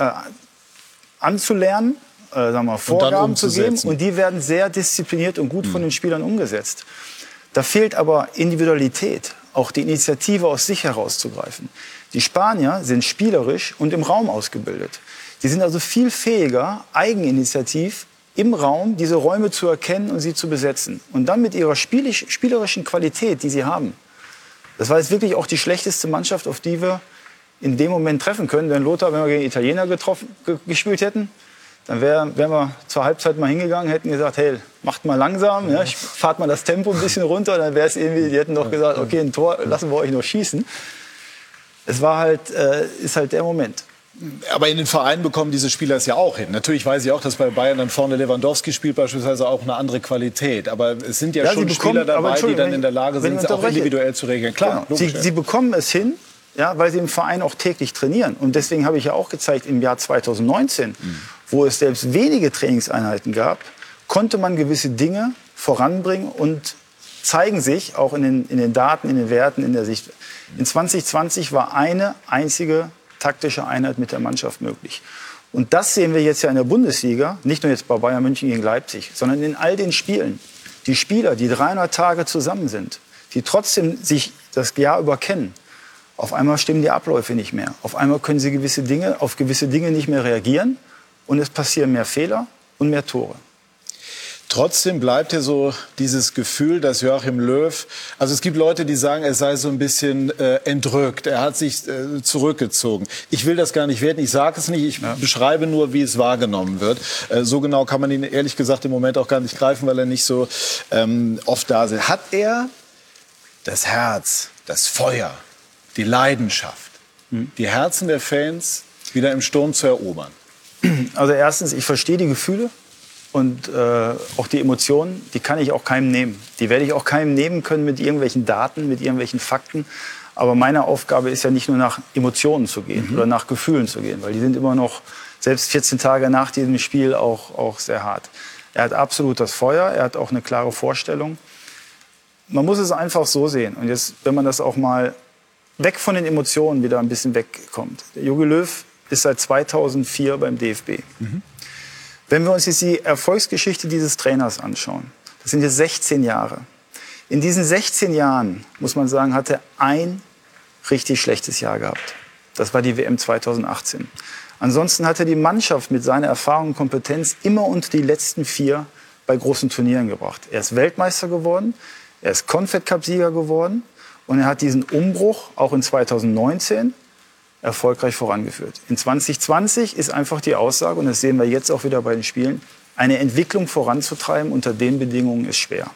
anzulernen, sagen wir, Vorgaben zu geben. Und die werden sehr diszipliniert und gut von den Spielern umgesetzt. Da fehlt aber Individualität. auch die Initiative aus sich herauszugreifen. Die Spanier sind spielerisch und im Raum ausgebildet. Die sind also viel fähiger, eigeninitiativ im Raum diese Räume zu erkennen und sie zu besetzen. Und dann mit ihrer spielerischen Qualität, die sie haben. Das war jetzt wirklich auch die schlechteste Mannschaft, auf die wir in dem Moment treffen können. Denn Lothar, wenn wir gegen Italiener gespielt hätten, dann wären wir zur Halbzeit mal hingegangen, hätten gesagt, hey, macht mal langsam, ja, fahrt mal das Tempo ein bisschen runter. Dann wäre es irgendwie, die hätten doch gesagt, okay, ein Tor lassen wir euch noch schießen. Es war halt, ist halt der Moment. Aber in den Vereinen bekommen diese Spieler es ja auch hin. Natürlich weiß ich auch, dass bei Bayern dann vorne Lewandowski spielt, beispielsweise auch eine andere Qualität. Aber es sind ja schon Spieler dabei, die dann in der Lage sind, es auch individuell zu regeln. Klar, genau. Sie bekommen es hin, ja, weil sie im Verein auch täglich trainieren. Und deswegen habe ich ja auch gezeigt, im Jahr 2019, wo es selbst wenige Trainingseinheiten gab, konnte man gewisse Dinge voranbringen und zeigen sich auch in den Daten, in den Werten, in der Sicht. In 2020 war eine einzige taktische Einheit mit der Mannschaft möglich. Und das sehen wir jetzt ja in der Bundesliga, nicht nur jetzt bei Bayern München gegen Leipzig, sondern in all den Spielen. Die Spieler, die 300 Tage zusammen sind, die trotzdem sich das Jahr über kennen, auf einmal stimmen die Abläufe nicht mehr. Auf einmal können sie auf gewisse Dinge nicht mehr reagieren und es passieren mehr Fehler und mehr Tore. Trotzdem bleibt ja so dieses Gefühl, dass Joachim Löw, also es gibt Leute, die sagen, er sei so ein bisschen entrückt, er hat sich zurückgezogen. Ich will das gar nicht werten, ich sage es nicht, ich beschreibe nur, wie es wahrgenommen wird. So genau kann man ihn ehrlich gesagt im Moment auch gar nicht greifen, weil er nicht so oft da ist. Hat er das Herz, das Feuer, die Leidenschaft, die Herzen der Fans wieder im Sturm zu erobern? Also erstens, ich verstehe die Gefühle. Und auch die Emotionen, die kann ich auch keinem nehmen. Die werde ich auch keinem nehmen können mit irgendwelchen Daten, mit irgendwelchen Fakten. Aber meine Aufgabe ist ja nicht nur nach Emotionen zu gehen oder nach Gefühlen zu gehen. Weil die sind immer noch, selbst 14 Tage nach diesem Spiel, auch sehr hart. Er hat absolut das Feuer, er hat auch eine klare Vorstellung. Man muss es einfach so sehen. Und jetzt, wenn man das auch mal weg von den Emotionen wieder ein bisschen wegkommt. Der Jogi Löw ist seit 2004 beim DFB. Wenn wir uns jetzt die Erfolgsgeschichte dieses Trainers anschauen, das sind jetzt 16 Jahre. In diesen 16 Jahren, muss man sagen, hat er ein richtig schlechtes Jahr gehabt. Das war die WM 2018. Ansonsten hat er die Mannschaft mit seiner Erfahrung und Kompetenz immer unter die letzten 4 bei großen Turnieren gebracht. Er ist Weltmeister geworden, er ist Confed-Cup-Sieger geworden und er hat diesen Umbruch auch in 2019 erfolgreich vorangeführt. In 2020 ist einfach die Aussage, und das sehen wir jetzt auch wieder bei den Spielen, eine Entwicklung voranzutreiben unter den Bedingungen ist schwer.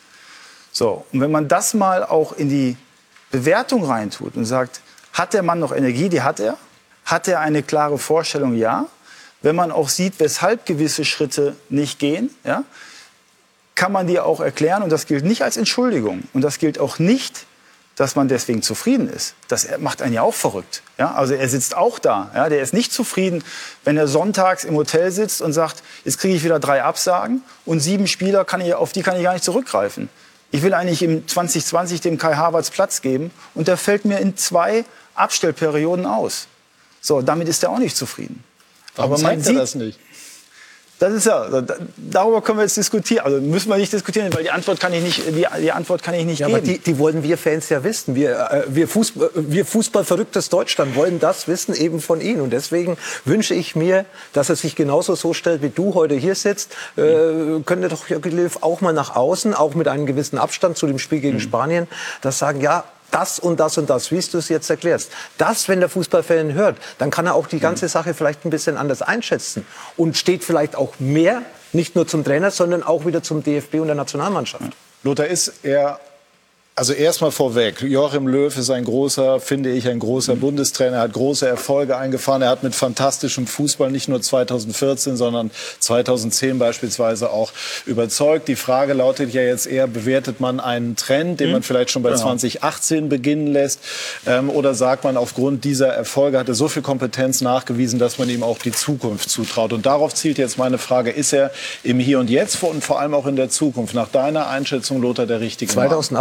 So, und wenn man das mal auch in die Bewertung reintut und sagt, hat der Mann noch Energie? Die hat er. Hat er eine klare Vorstellung? Ja. Wenn man auch sieht, weshalb gewisse Schritte nicht gehen, ja, kann man die auch erklären. Und das gilt nicht als Entschuldigung. Und das gilt auch nicht, dass man deswegen zufrieden ist. Das macht einen ja auch verrückt. Ja? Also er sitzt auch da. Ja? Der ist nicht zufrieden, wenn er sonntags im Hotel sitzt und sagt, jetzt kriege ich wieder 3 Absagen und 7 Spieler, auf die kann ich gar nicht zurückgreifen. Ich will eigentlich im 2020 dem Kai Havertz Platz geben und der fällt mir in 2 Abstellperioden aus. So, damit ist er auch nicht zufrieden. Warum zeigt er das nicht? Das ist ja, darüber können wir jetzt diskutieren. Also müssen wir nicht diskutieren, weil die Antwort kann ich nicht geben. Aber die wollen wir Fans ja wissen. Wir Fußballverrücktes Deutschland wollen das wissen eben von Ihnen. Und deswegen wünsche ich mir, dass er sich genauso so stellt, wie du heute hier sitzt. Könnte doch Jogi Löw auch mal nach außen, auch mit einem gewissen Abstand zu dem Spiel gegen Spanien, das sagen, ja, das und das und das, wie du es jetzt erklärst. Das, wenn der Fußballfan hört, dann kann er auch die ganze Sache vielleicht ein bisschen anders einschätzen und steht vielleicht auch mehr, nicht nur zum Trainer, sondern auch wieder zum DFB und der Nationalmannschaft. Lothar, ist er, also erstmal vorweg, Joachim Löw ist ein großer Bundestrainer, er hat große Erfolge eingefahren, er hat mit fantastischem Fußball nicht nur 2014, sondern 2010 beispielsweise auch überzeugt. Die Frage lautet ja jetzt eher, bewertet man einen Trend, den man vielleicht schon bei 2018 beginnen lässt, oder sagt man, aufgrund dieser Erfolge hat er so viel Kompetenz nachgewiesen, dass man ihm auch die Zukunft zutraut. Und darauf zielt jetzt meine Frage, ist er im Hier und Jetzt und vor allem auch in der Zukunft, nach deiner Einschätzung, Lothar, der richtige Mann? 2018 habe ich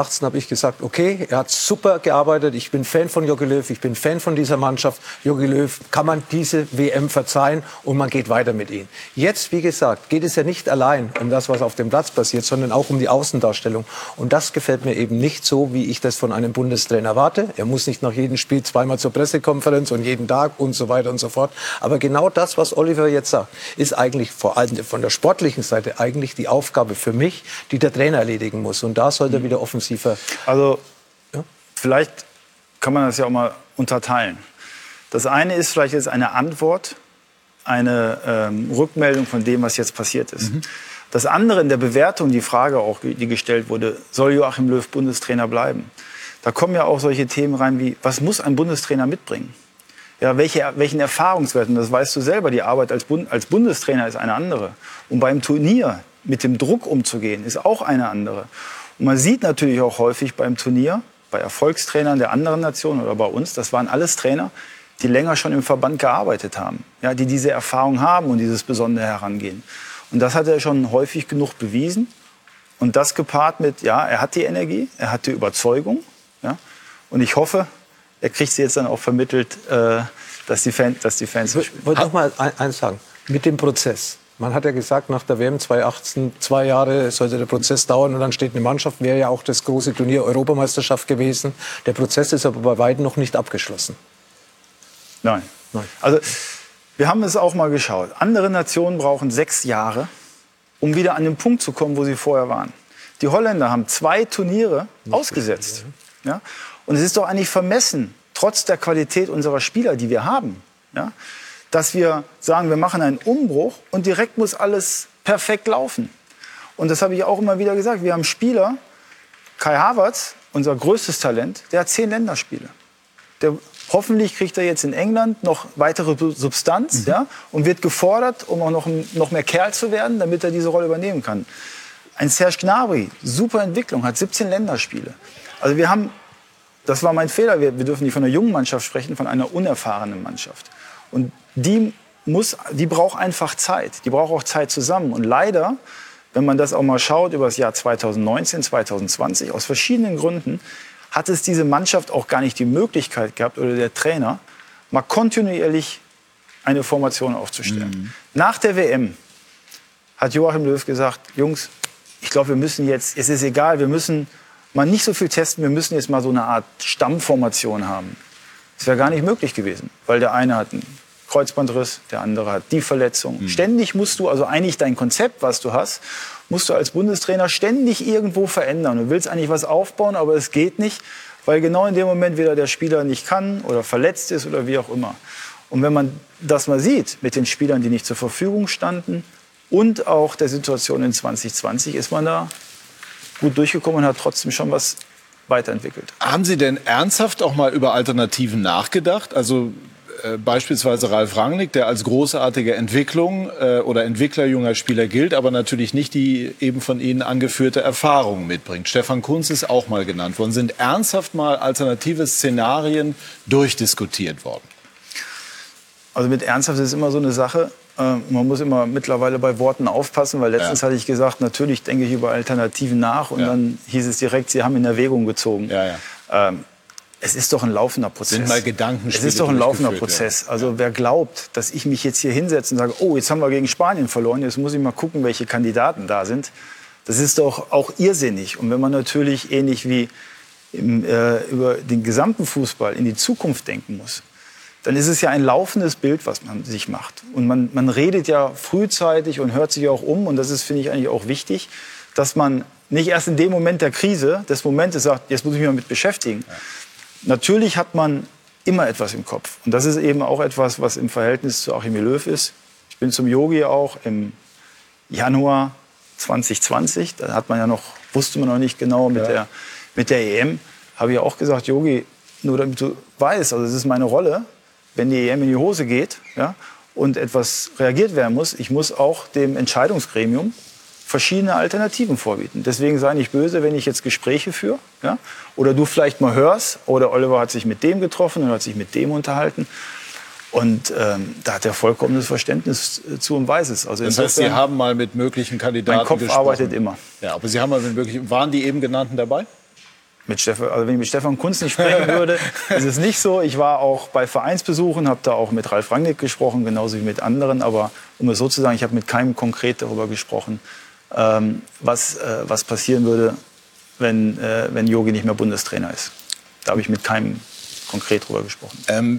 wirklich gesagt, okay, er hat super gearbeitet, ich bin Fan von Jogi Löw, ich bin Fan von dieser Mannschaft. Jogi Löw, kann man diese WM verzeihen und man geht weiter mit ihm. Jetzt, wie gesagt, geht es ja nicht allein um das, was auf dem Platz passiert, sondern auch um die Außendarstellung. Und das gefällt mir eben nicht so, wie ich das von einem Bundestrainer erwarte. Er muss nicht nach jedem Spiel zweimal zur Pressekonferenz und jeden Tag und so weiter und so fort. Aber genau das, was Oliver jetzt sagt, ist eigentlich vor allem von der sportlichen Seite eigentlich die Aufgabe für mich, die der Trainer erledigen muss. Und da sollte er wieder offensiver. Also vielleicht kann man das ja auch mal unterteilen. Das eine ist vielleicht jetzt eine Antwort, eine Rückmeldung von dem, was jetzt passiert ist. Das andere in der Bewertung, die Frage auch, die gestellt wurde, soll Joachim Löw Bundestrainer bleiben? Da kommen ja auch solche Themen rein wie, was muss ein Bundestrainer mitbringen? Ja, welchen Erfahrungswerten, das weißt du selber, die Arbeit als Bundestrainer ist eine andere. Und beim Turnier mit dem Druck umzugehen, ist auch eine andere. Und man sieht natürlich auch häufig beim Turnier, bei Erfolgstrainern der anderen Nationen oder bei uns, das waren alles Trainer, die länger schon im Verband gearbeitet haben, ja, die diese Erfahrung haben und dieses besondere Herangehen. Und das hat er schon häufig genug bewiesen. Und das gepaart mit, ja, er hat die Energie, er hat die Überzeugung. Ja, und ich hoffe, er kriegt sie jetzt dann auch vermittelt, dass die Fans spielen. Ich wollte noch mal eins sagen, mit dem Prozess. Man hat ja gesagt, nach der WM 2018, 2 Jahre sollte der Prozess dauern und dann steht eine Mannschaft, wäre ja auch das große Turnier Europameisterschaft gewesen. Der Prozess ist aber bei weitem noch nicht abgeschlossen. Nein. Also wir haben es auch mal geschaut. Andere Nationen brauchen 6 Jahre, um wieder an den Punkt zu kommen, wo sie vorher waren. Die Holländer haben 2 Turniere ausgesetzt. Ja? Und es ist doch eigentlich vermessen, trotz der Qualität unserer Spieler, die wir haben, ja, dass wir sagen, wir machen einen Umbruch und direkt muss alles perfekt laufen. Und das habe ich auch immer wieder gesagt. Wir haben Spieler, Kai Havertz, unser größtes Talent, der hat 10 Länderspiele. Hoffentlich kriegt er jetzt in England noch weitere Substanz, ja, und wird gefordert, um auch noch mehr Kerl zu werden, damit er diese Rolle übernehmen kann. Ein Serge Gnabry, super Entwicklung, hat 17 Länderspiele. Also wir haben, das war mein Fehler, wir dürfen nicht von einer jungen Mannschaft sprechen, von einer unerfahrenen Mannschaft. Und die braucht einfach Zeit. Die braucht auch Zeit zusammen. Und leider, wenn man das auch mal schaut über das Jahr 2019, 2020, aus verschiedenen Gründen, hat es diese Mannschaft auch gar nicht die Möglichkeit gehabt, oder der Trainer, mal kontinuierlich eine Formation aufzustellen. Nach der WM hat Joachim Löw gesagt, Jungs, ich glaube, wir müssen jetzt, es ist egal, wir müssen mal nicht so viel testen, wir müssen jetzt mal so eine Art Stammformation haben. Das wäre gar nicht möglich gewesen, weil der eine hat einen Kreuzbandriss, der andere hat die Verletzung. Ständig musst du, also eigentlich dein Konzept, was du hast, musst du als Bundestrainer ständig irgendwo verändern. Du willst eigentlich was aufbauen, aber es geht nicht, weil genau in dem Moment wieder der Spieler nicht kann oder verletzt ist oder wie auch immer. Und wenn man das mal sieht mit den Spielern, die nicht zur Verfügung standen und auch der Situation in 2020, ist man da gut durchgekommen und hat trotzdem schon was weiterentwickelt. Haben Sie denn ernsthaft auch mal über Alternativen nachgedacht? Also beispielsweise Ralf Rangnick, der als großartige Entwicklung oder Entwickler junger Spieler gilt, aber natürlich nicht die eben von Ihnen angeführte Erfahrung mitbringt. Stefan Kuntz ist auch mal genannt worden. Sind ernsthaft mal alternative Szenarien durchdiskutiert worden? Also mit ernsthaft ist immer so eine Sache. Man muss immer mittlerweile bei Worten aufpassen, weil letztens hatte ich gesagt, natürlich denke ich über Alternativen nach und dann hieß es direkt, Sie haben in Erwägung gezogen. Es ist doch ein laufender Prozess. Sind mal Gedankenspiele. Es ist doch ein laufender Prozess. Also wer glaubt, dass ich mich jetzt hier hinsetze und sage, oh, jetzt haben wir gegen Spanien verloren, jetzt muss ich mal gucken, welche Kandidaten da sind, das ist doch auch irrsinnig. Und wenn man natürlich ähnlich wie über den gesamten Fußball in die Zukunft denken muss, dann ist es ja ein laufendes Bild, was man sich macht. Und man redet ja frühzeitig und hört sich auch um. Und das ist, finde ich, eigentlich auch wichtig, dass man nicht erst in dem Moment der Krise, des Momentes sagt, jetzt muss ich mich damit beschäftigen. Ja. Natürlich hat man immer etwas im Kopf. Und das ist eben auch etwas, was im Verhältnis zu Joachim Löw ist. Ich bin zum Yogi auch im Januar 2020. Da hat man ja noch, wusste man noch nicht genau mit der EM. Habe ich auch gesagt, Yogi, nur damit du weißt, also das ist meine Rolle, wenn die EM in die Hose geht, ja, und etwas reagiert werden muss, ich muss auch dem Entscheidungsgremium verschiedene Alternativen vorbieten. Deswegen sei nicht böse, wenn ich jetzt Gespräche führe, ja, oder du vielleicht mal hörst, oder Oliver hat sich mit dem getroffen und hat sich mit dem unterhalten. Und da hat er vollkommenes Verständnis zu und weiß es. Also das heißt, Sie haben mal mit möglichen Kandidaten gesprochen. Mein Kopf arbeitet immer. Ja, aber Sie haben mal mit möglichen, waren die eben genannten dabei? wenn ich mit Stefan Kuntz nicht sprechen würde, ist es nicht so. Ich war auch bei Vereinsbesuchen, habe da auch mit Ralf Rangnick gesprochen, genauso wie mit anderen. Aber um es so zu sagen, ich habe mit keinem konkret darüber gesprochen, was passieren würde, wenn Jogi nicht mehr Bundestrainer ist. Da habe ich mit keinem konkret darüber gesprochen.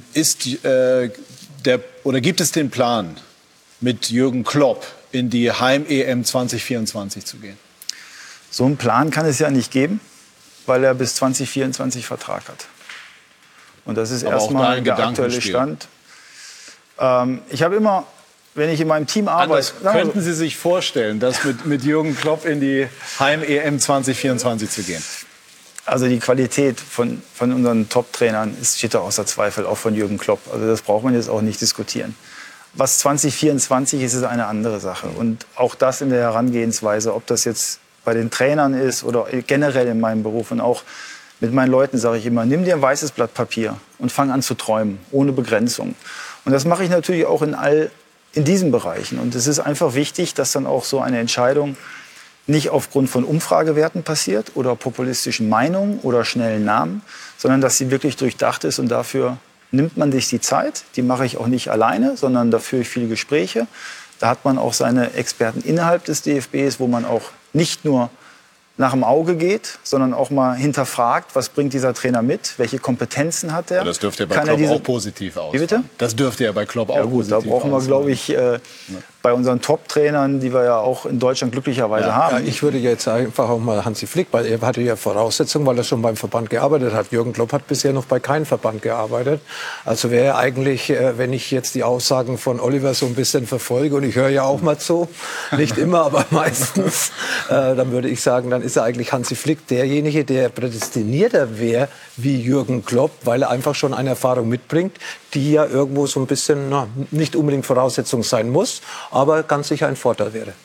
Gibt es den Plan, mit Jürgen Klopp in die Heim-EM 2024 zu gehen? So einen Plan kann es ja nicht geben, weil er bis 2024 Vertrag hat. Und das ist erstmal der aktuelle Stand. Ich habe immer, wenn ich in meinem Team arbeite... Könnten Sie sich vorstellen, das mit Jürgen Klopp in die Heim-EM 2024 zu gehen? Also die Qualität von unseren Top-Trainern steht da außer Zweifel, auch von Jürgen Klopp. Also das braucht man jetzt auch nicht diskutieren. Was 2024 ist, ist eine andere Sache. Und auch das in der Herangehensweise, ob das jetzt bei den Trainern ist oder generell in meinem Beruf und auch mit meinen Leuten sage ich immer, nimm dir ein weißes Blatt Papier und fang an zu träumen, ohne Begrenzung. Und das mache ich natürlich auch in diesen Bereichen. Und es ist einfach wichtig, dass dann auch so eine Entscheidung nicht aufgrund von Umfragewerten passiert oder populistischen Meinungen oder schnellen Namen, sondern dass sie wirklich durchdacht ist. Und dafür nimmt man sich die Zeit. Die mache ich auch nicht alleine, sondern da führe ich viele Gespräche. Da hat man auch seine Experten innerhalb des DFBs, wo man auch nicht nur nach dem Auge geht, sondern auch mal hinterfragt, was bringt dieser Trainer mit, welche Kompetenzen hat er. Ja, das dürfte ja bei Klopp auch positiv ausfallen. Wie bitte? Das dürfte ja bei Klopp auch positiv ausfallen. Da brauchen wir, glaube ich, bei unseren Top-Trainern, die wir ja auch in Deutschland glücklicherweise haben. Ja, ich würde jetzt einfach auch mal Hansi Flick, weil er hatte ja Voraussetzungen, weil er schon beim Verband gearbeitet hat. Jürgen Klopp hat bisher noch bei keinem Verband gearbeitet. Also wäre eigentlich, wenn ich jetzt die Aussagen von Oliver so ein bisschen verfolge, und ich höre ja auch mal zu, nicht immer, aber meistens, dann würde ich sagen, dann ist er eigentlich Hansi Flick derjenige, der prädestinierter wäre wie Jürgen Klopp, weil er einfach schon eine Erfahrung mitbringt, die ja irgendwo so ein bisschen, nicht unbedingt Voraussetzung sein muss, aber ganz sicher ein Vorteil wäre.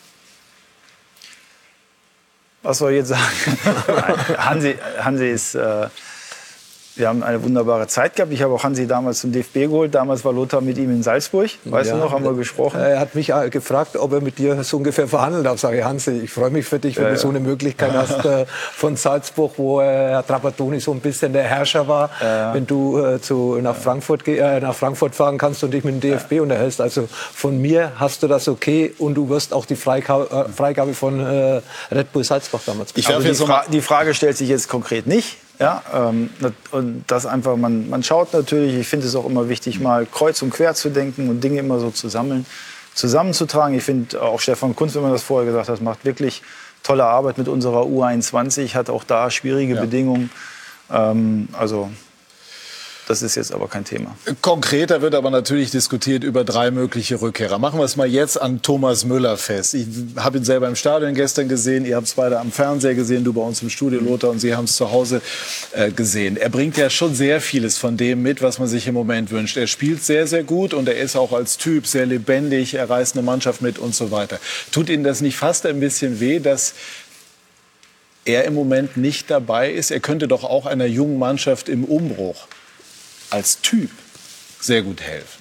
Was soll ich jetzt sagen? Hansi ist... wir haben eine wunderbare Zeit gehabt. Ich habe auch Hansi damals zum DFB geholt. Damals war Lothar mit ihm in Salzburg. Weißt du noch, haben wir gesprochen. Er hat mich gefragt, ob er mit dir so ungefähr verhandeln darf. Sage ich, Hansi, ich freue mich für dich, wenn du so eine Möglichkeit hast von Salzburg, wo Herr Trapattoni so ein bisschen der Herrscher war. Wenn du nach Frankfurt fahren kannst und dich mit dem DFB unterhältst. Also von mir hast du das okay und du wirst auch die Freigabe von Red Bull Salzburg damals bekommen. Die Frage stellt sich jetzt konkret nicht. Ja, und das einfach, man schaut natürlich, ich finde es auch immer wichtig, mal kreuz und quer zu denken und Dinge immer so zusammenzutragen. Ich finde auch Stefan Kuntz, wenn man das vorher gesagt hat, macht wirklich tolle Arbeit mit unserer U21, hat auch da schwierige Bedingungen. Also das ist jetzt aber kein Thema. Konkreter wird aber natürlich diskutiert über 3 mögliche Rückkehrer. Machen wir es mal jetzt an Thomas Müller fest. Ich habe ihn selber im Stadion gestern gesehen. Ihr habt es beide am Fernseher gesehen. Du bei uns im Studio, Lothar, und Sie haben es zu Hause gesehen. Er bringt ja schon sehr vieles von dem mit, was man sich im Moment wünscht. Er spielt sehr, sehr gut und er ist auch als Typ sehr lebendig. Er reißt eine Mannschaft mit und so weiter. Tut Ihnen das nicht fast ein bisschen weh, dass er im Moment nicht dabei ist? Er könnte doch auch einer jungen Mannschaft im Umbruch als Typ sehr gut helfen.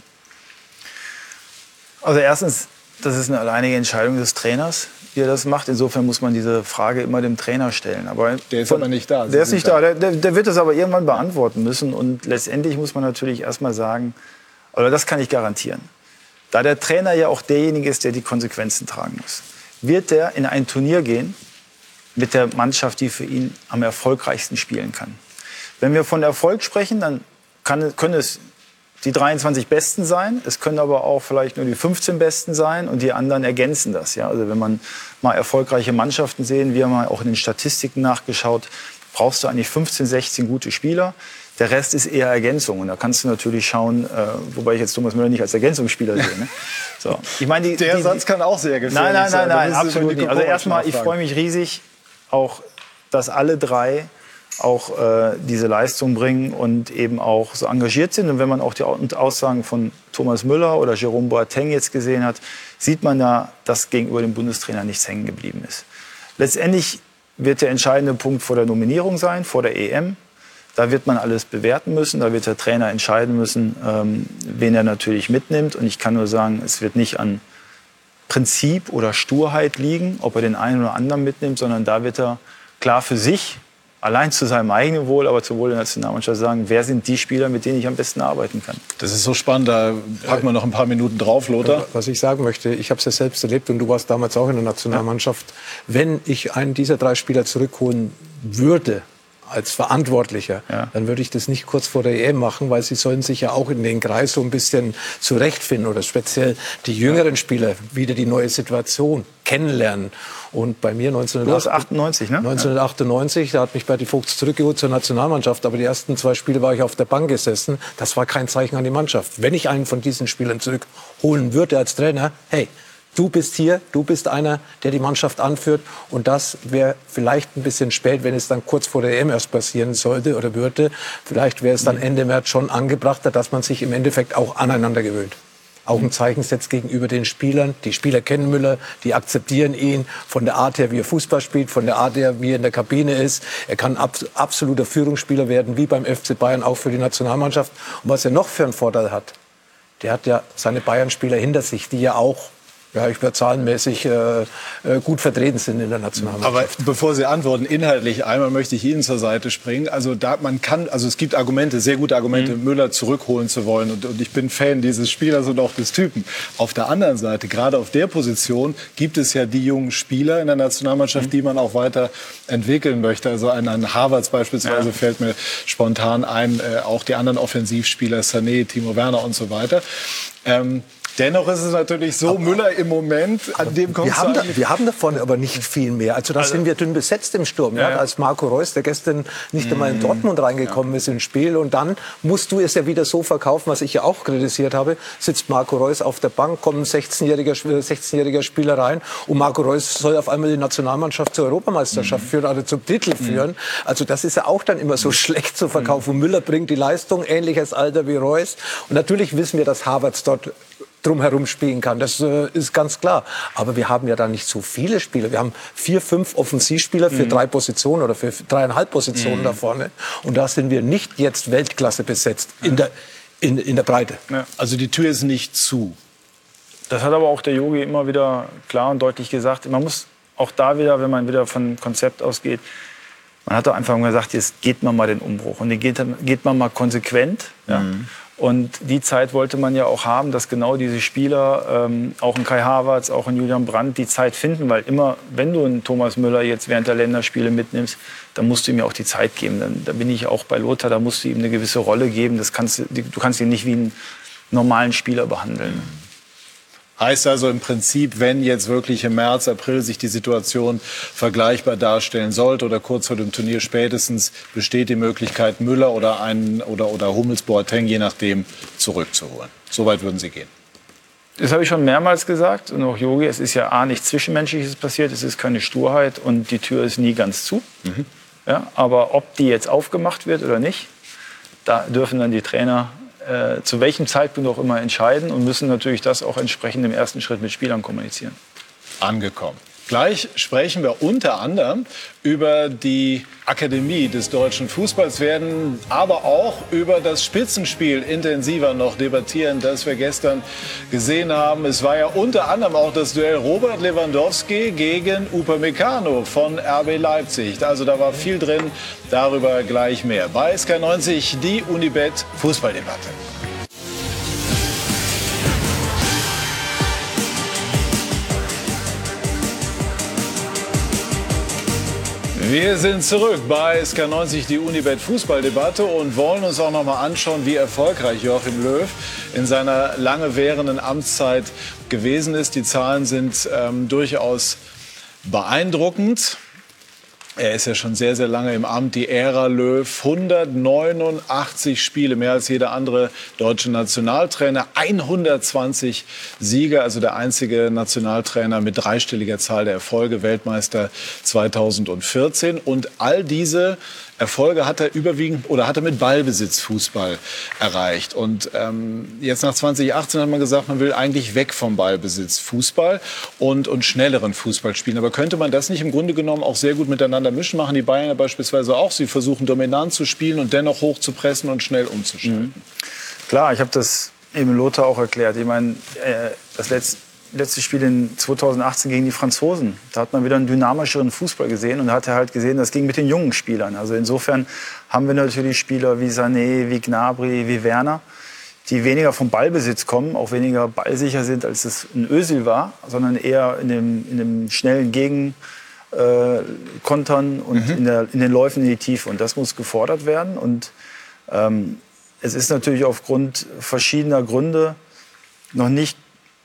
Also erstens, das ist eine alleinige Entscheidung des Trainers, wie er das macht. Insofern muss man diese Frage immer dem Trainer stellen. Aber der ist aber nicht da. Der ist nicht da. Der wird das aber irgendwann beantworten müssen. Und letztendlich muss man natürlich erst mal sagen, oder das kann ich garantieren, da der Trainer ja auch derjenige ist, der die Konsequenzen tragen muss, wird er in ein Turnier gehen mit der Mannschaft, die für ihn am erfolgreichsten spielen kann. Wenn wir von Erfolg sprechen, dann können es die 23 Besten sein. Es können aber auch vielleicht nur die 15 Besten sein und die anderen ergänzen das. Ja? Also wenn man mal erfolgreiche Mannschaften sehen, wir haben mal auch in den Statistiken nachgeschaut, brauchst du eigentlich 15, 16 gute Spieler. Der Rest ist eher Ergänzung. Und da kannst du natürlich schauen, wobei ich jetzt Thomas Müller nicht als Ergänzungsspieler sehe. Ne? So. Ich meine, der Satz kann auch sehr gefährlich sein. Nein, absolut nicht. Also erstmal, ich freue mich riesig, auch, dass alle 3 auch diese Leistung bringen und eben auch so engagiert sind. Und wenn man auch die Aussagen von Thomas Müller oder Jerome Boateng jetzt gesehen hat, sieht man da, dass gegenüber dem Bundestrainer nichts hängen geblieben ist. Letztendlich wird der entscheidende Punkt vor der Nominierung sein, vor der EM. Da wird man alles bewerten müssen, da wird der Trainer entscheiden müssen, wen er natürlich mitnimmt. Und ich kann nur sagen, es wird nicht an Prinzip oder Sturheit liegen, ob er den einen oder anderen mitnimmt, sondern da wird er klar für sich allein zu seinem eigenen Wohl, aber zum Wohl der Nationalmannschaft sagen, wer sind die Spieler, mit denen ich am besten arbeiten kann. Das ist so spannend, da packen wir noch ein paar Minuten drauf, Lothar. Was ich sagen möchte, ich habe es ja selbst erlebt und du warst damals auch in der Nationalmannschaft. Wenn ich einen dieser 3 Spieler zurückholen würde, als Verantwortlicher, dann würde ich das nicht kurz vor der EM machen, weil sie sollen sich ja auch in den Kreis so ein bisschen zurechtfinden oder speziell die jüngeren Spieler wieder die neue Situation kennenlernen. Und bei mir 1998, ne? 1998, da hat mich Berti Vogts zurückgeholt zur Nationalmannschaft, aber die ersten 2 Spiele war ich auf der Bank gesessen. Das war kein Zeichen an die Mannschaft. Wenn ich einen von diesen Spielern zurückholen würde als Trainer, hey, du bist hier, du bist einer, der die Mannschaft anführt. Und das wäre vielleicht ein bisschen spät, wenn es dann kurz vor der EM erst passieren sollte oder würde. Vielleicht wäre es dann Ende März schon angebrachter, dass man sich im Endeffekt auch aneinander gewöhnt. Auch ein Zeichen setzt gegenüber den Spielern. Die Spieler kennen Müller, die akzeptieren ihn von der Art her, wie er Fußball spielt, von der Art her, wie er in der Kabine ist. Er kann absoluter Führungsspieler werden, wie beim FC Bayern, auch für die Nationalmannschaft. Und was er noch für einen Vorteil hat, der hat ja seine Bayern-Spieler hinter sich, die ja auch ich würde zahlenmäßig gut vertreten sind in der Nationalmannschaft. Aber bevor Sie antworten, inhaltlich einmal möchte ich Ihnen zur Seite springen. Also es gibt Argumente, sehr gute Argumente, Müller zurückholen zu wollen. Und ich bin Fan dieses Spielers und auch des Typen. Auf der anderen Seite, gerade auf der Position, gibt es ja die jungen Spieler in der Nationalmannschaft, die man auch weiter entwickeln möchte. Also ein Havertz beispielsweise fällt mir spontan ein, auch die anderen Offensivspieler, Sané, Timo Werner und so weiter. Dennoch ist es natürlich so, Müller im Moment, an dem kommt wir haben davon aber nicht viel mehr. Also da sind wir dünn besetzt im Sturm. Als Marco Reus, der gestern nicht einmal in Dortmund reingekommen ist ins Spiel. Und dann musst du es ja wieder so verkaufen, was ich ja auch kritisiert habe. Sitzt Marco Reus auf der Bank, kommt ein 16-jähriger Spieler rein. Und Marco Reus soll auf einmal die Nationalmannschaft zur Europameisterschaft führen oder zum Titel führen. Also das ist ja auch dann immer so schlecht zu verkaufen. Und Müller bringt die Leistung, ähnliches Alter wie Reus. Und natürlich wissen wir, dass Havertz dort drumherum spielen kann. Das ist ganz klar. Aber wir haben ja da nicht so viele Spieler. Wir haben 4, 5 Offensivspieler für 3 Positionen oder für 3,5 Positionen da vorne. Und da sind wir nicht jetzt Weltklasse besetzt in der Breite. Ja. Also die Tür ist nicht zu. Das hat aber auch der Jogi immer wieder klar und deutlich gesagt. Man muss auch da wieder, wenn man wieder von Konzept ausgeht, man hat doch einfach gesagt, jetzt geht man mal den Umbruch. Und den geht man mal konsequent. Ja. Und die Zeit wollte man ja auch haben, dass genau diese Spieler, auch ein Kai Havertz, auch ein Julian Brandt, die Zeit finden. Weil immer, wenn du einen Thomas Müller jetzt während der Länderspiele mitnimmst, dann musst du ihm ja auch die Zeit geben. Da bin ich auch bei Lothar, da musst du ihm eine gewisse Rolle geben. Du kannst ihn nicht wie einen normalen Spieler behandeln. Heißt also im Prinzip, wenn jetzt wirklich im März, April sich die Situation vergleichbar darstellen sollte oder kurz vor dem Turnier spätestens, besteht die Möglichkeit, Müller oder Hummels, Boateng, je nachdem, zurückzuholen. Soweit würden Sie gehen. Das habe ich schon mehrmals gesagt und auch Jogi, es ist ja nichts Zwischenmenschliches passiert, es ist keine Sturheit und die Tür ist nie ganz zu. Ja, aber ob die jetzt aufgemacht wird oder nicht, da dürfen dann die Trainer zu welchem Zeitpunkt auch immer entscheiden und müssen natürlich das auch entsprechend im ersten Schritt mit Spielern kommunizieren. Angekommen. Gleich sprechen wir unter anderem über die Akademie des deutschen Fußballs, werden aber auch über das Spitzenspiel intensiver noch debattieren, das wir gestern gesehen haben. Es war ja unter anderem auch das Duell Robert Lewandowski gegen Upamecano von RB Leipzig. Also da war viel drin, darüber gleich mehr. Bei SK90 die Unibet Fußballdebatte. Wir sind zurück bei SK90, die Unibet Fußballdebatte und wollen uns auch noch mal anschauen, wie erfolgreich Joachim Löw in seiner lange währenden Amtszeit gewesen ist. Die Zahlen sind durchaus beeindruckend. Er ist ja schon sehr, sehr lange im Amt, die Ära Löw. 189 Spiele, mehr als jeder andere deutsche Nationaltrainer. 120 Siege, also der einzige Nationaltrainer mit dreistelliger Zahl der Erfolge, Weltmeister 2014. Und all diese Erfolge hat er überwiegend oder hat er mit Ballbesitzfußball erreicht. Und jetzt nach 2018 hat man gesagt, man will eigentlich weg vom Ballbesitzfußball und schnelleren Fußball spielen. Aber könnte man das nicht im Grunde genommen auch sehr gut miteinander mischen? Machen die Bayern ja beispielsweise auch. Sie versuchen dominant zu spielen und dennoch hoch zu pressen und schnell umzuschalten. Klar, ich habe das eben Lothar auch erklärt. Ich meine, letzte Spiel in 2018 gegen die Franzosen. Da hat man wieder einen dynamischeren Fußball gesehen und hat halt gesehen, das ging mit den jungen Spielern. Also insofern haben wir natürlich Spieler wie Sané, wie Gnabry, wie Werner, die weniger vom Ballbesitz kommen, auch weniger ballsicher sind, als es ein Özil war, sondern eher in dem schnellen Gegenkontern und in den Läufen in die Tiefe. Und das muss gefordert werden. Und es ist natürlich aufgrund verschiedener Gründe noch nicht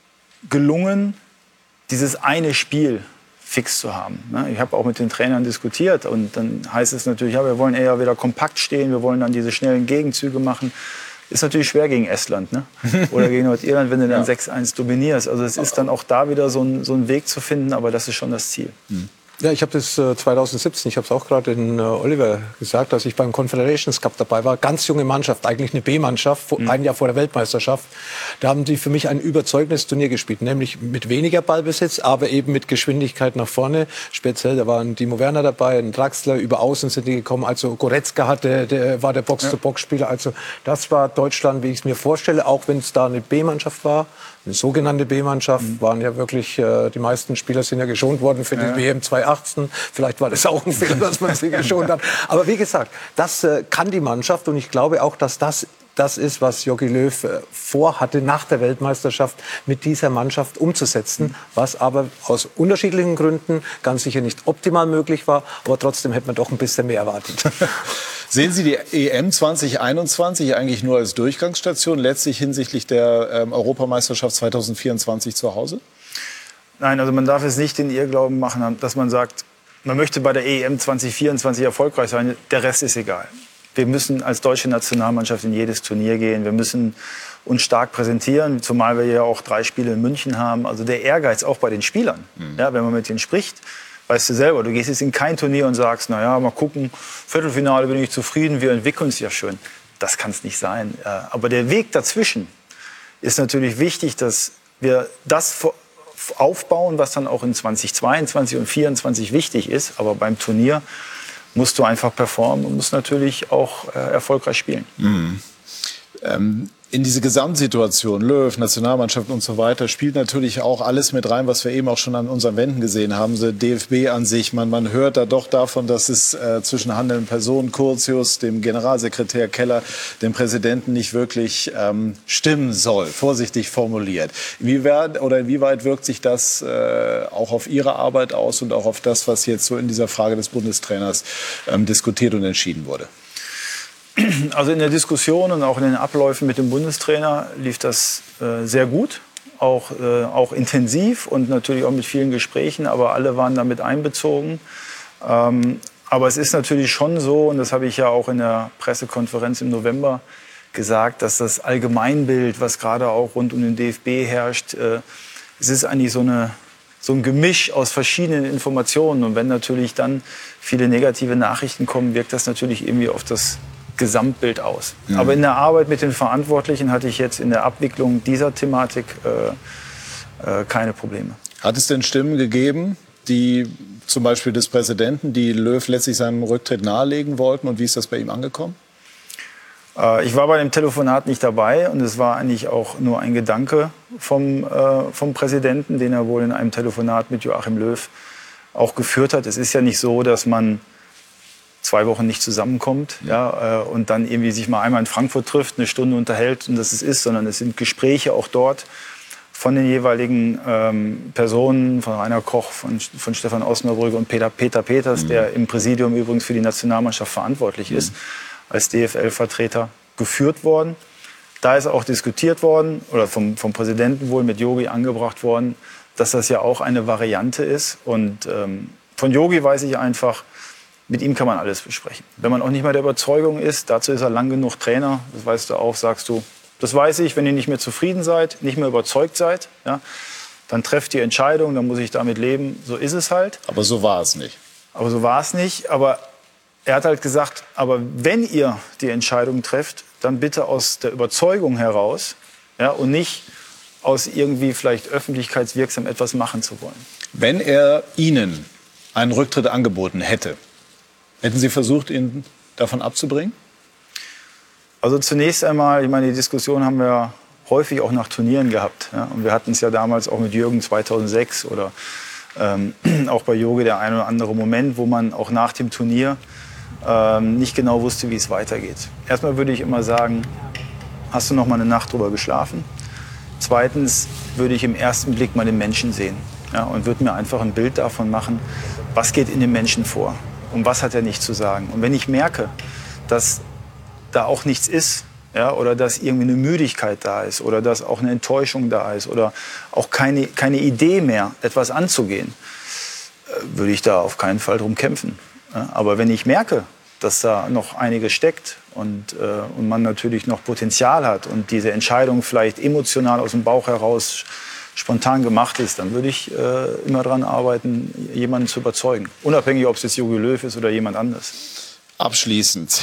gelungen, dieses eine Spiel fix zu haben. Ich habe auch mit den Trainern diskutiert und dann heißt es natürlich, ja, wir wollen eher wieder kompakt stehen, wir wollen dann diese schnellen Gegenzüge machen. Ist natürlich schwer gegen Estland, ne? Oder gegen Nordirland, wenn du dann 6-1 dominierst. Also es ist dann auch da wieder so ein Weg zu finden, aber das ist schon das Ziel. Ja, ich habe das 2017, ich habe es auch gerade in Oliver gesagt, als ich beim Confederations Cup dabei war, ganz junge Mannschaft, eigentlich eine B-Mannschaft, ein Jahr vor der Weltmeisterschaft. Da haben die für mich ein überzeugendes Turnier gespielt, nämlich mit weniger Ballbesitz, aber eben mit Geschwindigkeit nach vorne. Speziell, da waren Timo Werner dabei, ein Draxler, über Außen sind die gekommen, also Goretzka war der Box-to-Box-Spieler. Also das war Deutschland, wie ich es mir vorstelle, auch wenn es da eine B-Mannschaft war. Eine sogenannte B-Mannschaft, waren ja wirklich, die meisten Spieler sind ja geschont worden für die WM 2018. Vielleicht war das auch ein Fehler, dass man sie geschont hat. Aber wie gesagt, das kann die Mannschaft und ich glaube auch, dass das ist, was Jogi Löw vorhatte, nach der Weltmeisterschaft mit dieser Mannschaft umzusetzen, was aber aus unterschiedlichen Gründen ganz sicher nicht optimal möglich war, aber trotzdem hätte man doch ein bisschen mehr erwartet. Sehen Sie die EM 2021 eigentlich nur als Durchgangsstation, letztlich hinsichtlich der Europameisterschaft 2024 zu Hause? Nein, also man darf es nicht den Irrglauben machen, dass man sagt, man möchte bei der EM 2024 erfolgreich sein, der Rest ist egal. Wir müssen als deutsche Nationalmannschaft in jedes Turnier gehen. Wir müssen uns stark präsentieren, zumal wir ja auch 3 Spiele in München haben. Also der Ehrgeiz auch bei den Spielern, ja, wenn man mit denen spricht. Weißt du selber, du gehst jetzt in kein Turnier und sagst, na ja, mal gucken, Viertelfinale bin ich zufrieden, wir entwickeln uns ja schön. Das kann es nicht sein. Aber der Weg dazwischen ist natürlich wichtig, dass wir das aufbauen, was dann auch in 2022 und 2024 wichtig ist. Aber beim Turnier musst du einfach performen und musst natürlich auch erfolgreich spielen. In diese Gesamtsituation, Löw, Nationalmannschaft und so weiter, spielt natürlich auch alles mit rein, was wir eben auch schon an unseren Wänden gesehen haben. So DFB an sich, man hört da doch davon, dass es zwischen handelnden Personen, Curtius, dem Generalsekretär Keller, dem Präsidenten nicht wirklich stimmen soll, vorsichtig formuliert. Inwieweit wirkt sich das auch auf Ihre Arbeit aus und auch auf das, was jetzt so in dieser Frage des Bundestrainers diskutiert und entschieden wurde? Also in der Diskussion und auch in den Abläufen mit dem Bundestrainer lief das sehr gut, auch intensiv und natürlich auch mit vielen Gesprächen, aber alle waren damit einbezogen. Aber es ist natürlich schon so, und das habe ich ja auch in der Pressekonferenz im November gesagt, dass das Allgemeinbild, was gerade auch rund um den DFB herrscht, es ist eigentlich so ein Gemisch aus verschiedenen Informationen. Und wenn natürlich dann viele negative Nachrichten kommen, wirkt das natürlich irgendwie auf das Gesamtbild aus. Aber in der Arbeit mit den Verantwortlichen hatte ich jetzt in der Abwicklung dieser Thematik keine Probleme. Hat es denn Stimmen gegeben, die zum Beispiel des Präsidenten, die Löw letztlich seinem Rücktritt nahelegen wollten? Und wie ist das bei ihm angekommen? Ich war bei dem Telefonat nicht dabei und es war eigentlich auch nur ein Gedanke vom Präsidenten, den er wohl in einem Telefonat mit Joachim Löw auch geführt hat. Es ist ja nicht so, dass man 2 Wochen nicht zusammenkommt, ja, und dann irgendwie sich mal einmal in Frankfurt trifft, eine Stunde unterhält und das ist, sondern es sind Gespräche auch dort von den jeweiligen Personen, von Rainer Koch, von Stefan Osnabrück und Peter Peters, der im Präsidium übrigens für die Nationalmannschaft verantwortlich ist, als DFL-Vertreter geführt worden. Da ist auch diskutiert worden, oder vom Präsidenten wohl mit Jogi angebracht worden, dass das ja auch eine Variante ist. Und von Jogi weiß ich einfach, mit ihm kann man alles besprechen. Wenn man auch nicht mehr der Überzeugung ist, dazu ist er lang genug Trainer, das weißt du auch, sagst du, das weiß ich, wenn ihr nicht mehr zufrieden seid, nicht mehr überzeugt seid, ja, dann trefft die Entscheidung, dann muss ich damit leben, so ist es halt. Aber so war es nicht. Aber so war es nicht, aber er hat halt gesagt, aber wenn ihr die Entscheidung trefft, dann bitte aus der Überzeugung heraus, ja, und nicht aus irgendwie vielleicht öffentlichkeitswirksam etwas machen zu wollen. Wenn er Ihnen einen Rücktritt angeboten hätte, hätten Sie versucht, ihn davon abzubringen? Also zunächst einmal, ich meine, die Diskussion haben wir häufig auch nach Turnieren gehabt. Ja? Und wir hatten es ja damals auch mit Jürgen 2006 oder auch bei Jogi der ein oder andere Moment, wo man auch nach dem Turnier nicht genau wusste, wie es weitergeht. Erstmal würde ich immer sagen, hast du noch mal eine Nacht drüber geschlafen? Zweitens würde ich im ersten Blick mal den Menschen sehen, ja, und würde mir einfach ein Bild davon machen, was geht in dem Menschen vor und was hat er nicht zu sagen. Und wenn ich merke, dass da auch nichts ist, ja, oder dass irgendwie eine Müdigkeit da ist oder dass auch eine Enttäuschung da ist oder auch keine Idee mehr, etwas anzugehen, würde ich da auf keinen Fall drum kämpfen. Ja, aber wenn ich merke, dass da noch einiges steckt und man natürlich noch Potenzial hat und diese Entscheidung vielleicht emotional aus dem Bauch heraus spontan gemacht ist, dann würde ich immer daran arbeiten, jemanden zu überzeugen. Unabhängig, ob es jetzt Jogi Löw ist oder jemand anderes. Abschließend,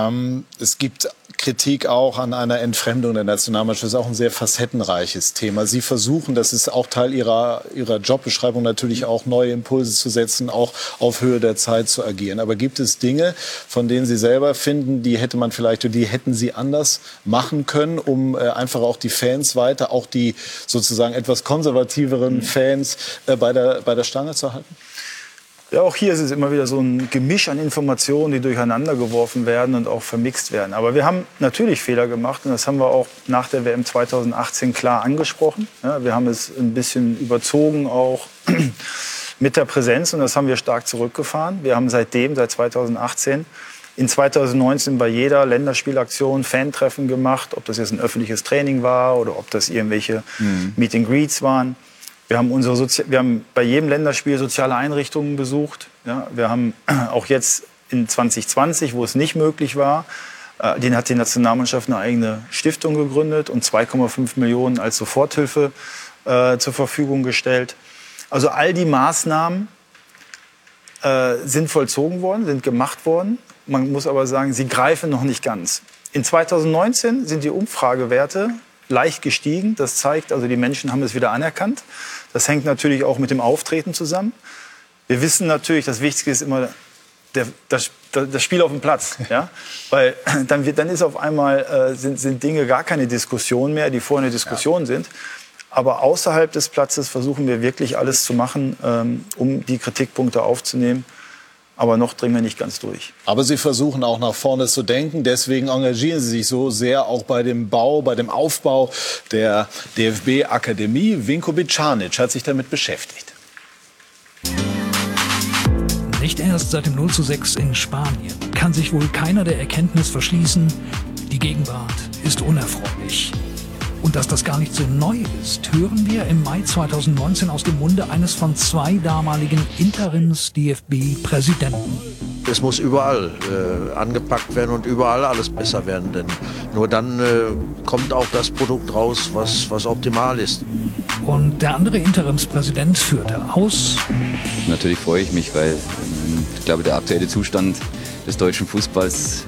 es gibt Kritik auch an einer Entfremdung der Nationalmannschaft. Das ist auch ein sehr facettenreiches Thema. Sie versuchen, das ist auch Teil Ihrer Jobbeschreibung, natürlich auch neue Impulse zu setzen, auch auf Höhe der Zeit zu agieren. Aber gibt es Dinge, von denen Sie selber finden, die hätten Sie anders machen können, um einfach auch die Fans weiter, auch die sozusagen etwas konservativeren Fans bei der Stange zu halten? Ja, auch hier ist es immer wieder so ein Gemisch an Informationen, die durcheinander geworfen werden und auch vermixt werden. Aber wir haben natürlich Fehler gemacht und das haben wir auch nach der WM 2018 klar angesprochen. Ja, wir haben es ein bisschen überzogen auch mit der Präsenz und das haben wir stark zurückgefahren. Wir haben seit 2018 in 2019 bei jeder Länderspielaktion Fantreffen gemacht, ob das jetzt ein öffentliches Training war oder ob das irgendwelche Meet and Greets waren. Wir haben bei jedem Länderspiel soziale Einrichtungen besucht. Ja, wir haben auch jetzt in 2020, wo es nicht möglich war, hat die Nationalmannschaft eine eigene Stiftung gegründet und 2,5 Millionen als Soforthilfe zur Verfügung gestellt. Also all die Maßnahmen sind vollzogen worden, sind gemacht worden. Man muss aber sagen, sie greifen noch nicht ganz. In 2019 sind die Umfragewerte leicht gestiegen. Das zeigt, also die Menschen haben es wieder anerkannt. Das hängt natürlich auch mit dem Auftreten zusammen. Wir wissen natürlich, das Wichtigste ist immer das Spiel auf dem Platz. Ja? Weil dann ist auf einmal, sind Dinge gar keine Diskussion mehr, die vorher eine Diskussion sind. Aber außerhalb des Platzes versuchen wir wirklich alles zu machen, um die Kritikpunkte aufzunehmen. Aber noch dringen wir nicht ganz durch. Aber Sie versuchen auch nach vorne zu denken. Deswegen engagieren Sie sich so sehr auch bei dem Aufbau der DFB-Akademie. Vinko Bicanic hat sich damit beschäftigt. Nicht erst seit dem 0:6 in Spanien kann sich wohl keiner der Erkenntnis verschließen, die Gegenwart ist unerfreulich. Und dass das gar nicht so neu ist, hören wir im Mai 2019 aus dem Munde eines von 2 damaligen Interims-DFB-Präsidenten. Es muss überall angepackt werden und überall alles besser werden, denn nur dann kommt auch das Produkt raus, was optimal ist. Und der andere Interimspräsident führte aus. Natürlich freue ich mich, weil ich glaube, der aktuelle Zustand des deutschen Fußballs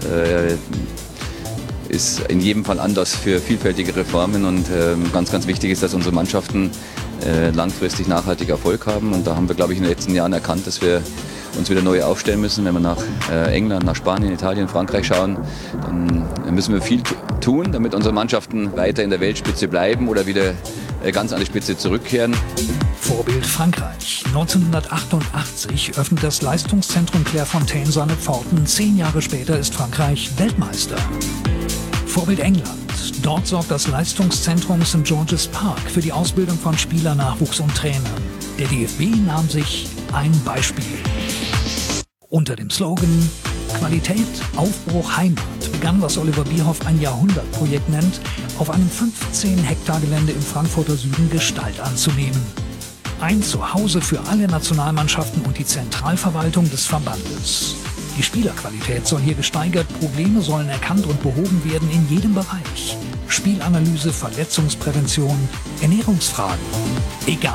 ist in jedem Fall Anlass für vielfältige Reformen und ganz, ganz wichtig ist, dass unsere Mannschaften langfristig nachhaltig Erfolg haben. Und da haben wir, glaube ich, in den letzten Jahren erkannt, dass wir uns wieder neu aufstellen müssen. Wenn wir nach England, nach Spanien, Italien, Frankreich schauen, dann müssen wir viel tun, damit unsere Mannschaften weiter in der Weltspitze bleiben oder wieder ganz an die Spitze zurückkehren. Vorbild Frankreich. 1988 öffnet das Leistungszentrum Clairefontaine seine Pforten. 10 Jahre später ist Frankreich Weltmeister. Vorbild England. Dort sorgt das Leistungszentrum St. George's Park für die Ausbildung von Spielernachwuchs und Trainern. Der DFB nahm sich ein Beispiel. Unter dem Slogan Qualität, Aufbruch, Heimat begann, was Oliver Bierhoff ein Jahrhundertprojekt nennt, auf einem 15-Hektar-Gelände im Frankfurter Süden Gestalt anzunehmen. Ein Zuhause für alle Nationalmannschaften und die Zentralverwaltung des Verbandes. Die Spielerqualität soll hier gesteigert, Probleme sollen erkannt und behoben werden in jedem Bereich. Spielanalyse, Verletzungsprävention, Ernährungsfragen. Egal.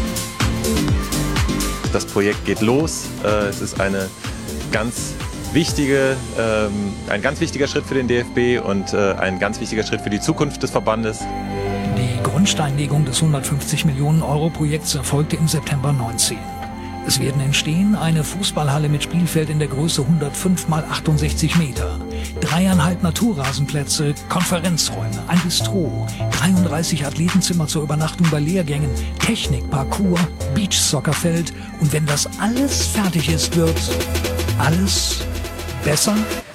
Das Projekt geht los. Es ist ein ganz wichtiger Schritt für den DFB und ein ganz wichtiger Schritt für die Zukunft des Verbandes. Die Grundsteinlegung des 150 Millionen Euro Projekts erfolgte im September 19. Es werden entstehen eine Fußballhalle mit Spielfeld in der Größe 105 x 68 Meter, 3,5 Naturrasenplätze, Konferenzräume, ein Bistro, 33 Athletenzimmer zur Übernachtung bei Lehrgängen, Technik, Parkour, Beachsoccerfeld. Und wenn das alles fertig ist, wird alles besser?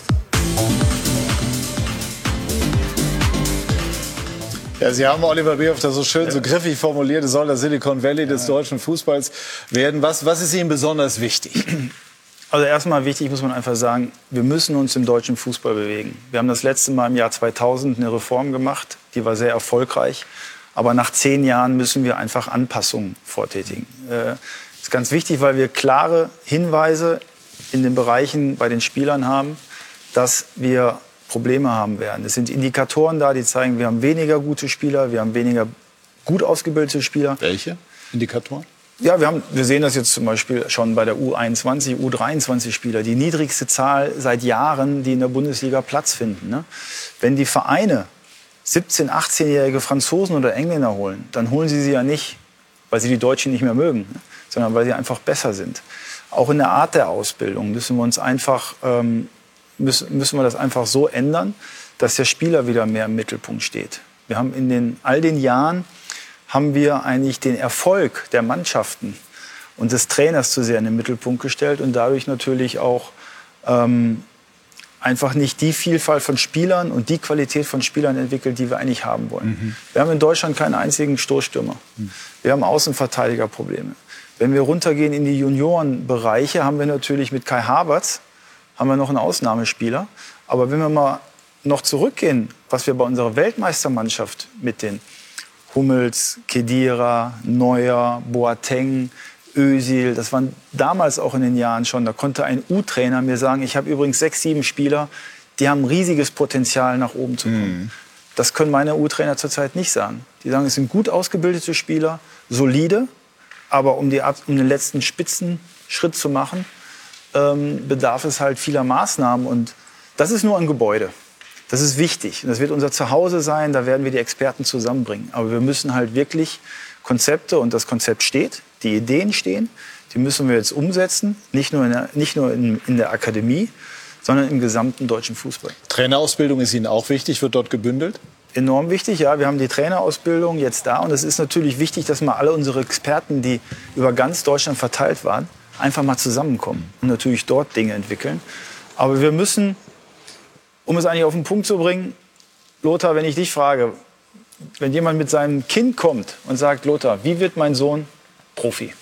Ja, Sie haben Oliver Bierhoff das so schön, so griffig formuliert, es soll das Silicon Valley des deutschen Fußballs werden. Was ist Ihnen besonders wichtig? Also erstmal wichtig muss man einfach sagen, wir müssen uns im deutschen Fußball bewegen. Wir haben das letzte Mal im Jahr 2000 eine Reform gemacht, die war sehr erfolgreich. Aber nach 10 Jahren müssen wir einfach Anpassungen vortätigen. Das ist ganz wichtig, weil wir klare Hinweise in den Bereichen bei den Spielern haben, dass wir Probleme haben werden. Es sind Indikatoren da, die zeigen, wir haben weniger gute Spieler, wir haben weniger gut ausgebildete Spieler. Welche Indikatoren? Ja, wir sehen das jetzt zum Beispiel schon bei der U21, U23 Spieler. Die niedrigste Zahl seit Jahren, die in der Bundesliga Platz finden. Ne? Wenn die Vereine 17-, 18-jährige Franzosen oder Engländer holen, dann holen sie ja nicht, weil sie die Deutschen nicht mehr mögen, ne? sondern weil sie einfach besser sind. Auch in der Art der Ausbildung müssen wir uns einfach müssen wir das einfach so ändern, dass der Spieler wieder mehr im Mittelpunkt steht. Wir haben in all den Jahren haben wir eigentlich den Erfolg der Mannschaften und des Trainers zu sehr in den Mittelpunkt gestellt und dadurch natürlich auch einfach nicht die Vielfalt von Spielern und die Qualität von Spielern entwickelt, die wir eigentlich haben wollen. Wir haben in Deutschland keinen einzigen Stoßstürmer. Wir haben Außenverteidigerprobleme. Wenn wir runtergehen in die Juniorenbereiche, haben wir natürlich mit Kai Havertz haben wir noch einen Ausnahmespieler. Aber wenn wir mal noch zurückgehen, was wir bei unserer Weltmeistermannschaft mit den Hummels, Khedira, Neuer, Boateng, Özil, das waren damals auch in den Jahren schon, da konnte ein U-Trainer mir sagen, ich habe übrigens 6, 7 Spieler, die haben riesiges Potenzial, nach oben zu kommen. Das können meine U-Trainer zurzeit nicht sagen. Die sagen, es sind gut ausgebildete Spieler, solide, aber um den letzten Spitzenschritt zu machen, bedarf es halt vieler Maßnahmen. Und das ist nur ein Gebäude. Das ist wichtig. Und das wird unser Zuhause sein. Da werden wir die Experten zusammenbringen. Aber wir müssen halt wirklich Konzepte, und das Konzept steht, die Ideen stehen, die müssen wir jetzt umsetzen. Nicht nur in der Akademie, sondern im gesamten deutschen Fußball. Trainerausbildung ist Ihnen auch wichtig, wird dort gebündelt? Enorm wichtig, ja. Wir haben die Trainerausbildung jetzt da. Und es ist natürlich wichtig, dass mal alle unsere Experten, die über ganz Deutschland verteilt waren, einfach mal zusammenkommen und natürlich dort Dinge entwickeln. Aber wir müssen, um es eigentlich auf den Punkt zu bringen, Lothar, wenn ich dich frage, wenn jemand mit seinem Kind kommt und sagt, Lothar, wie wird mein Sohn Profi?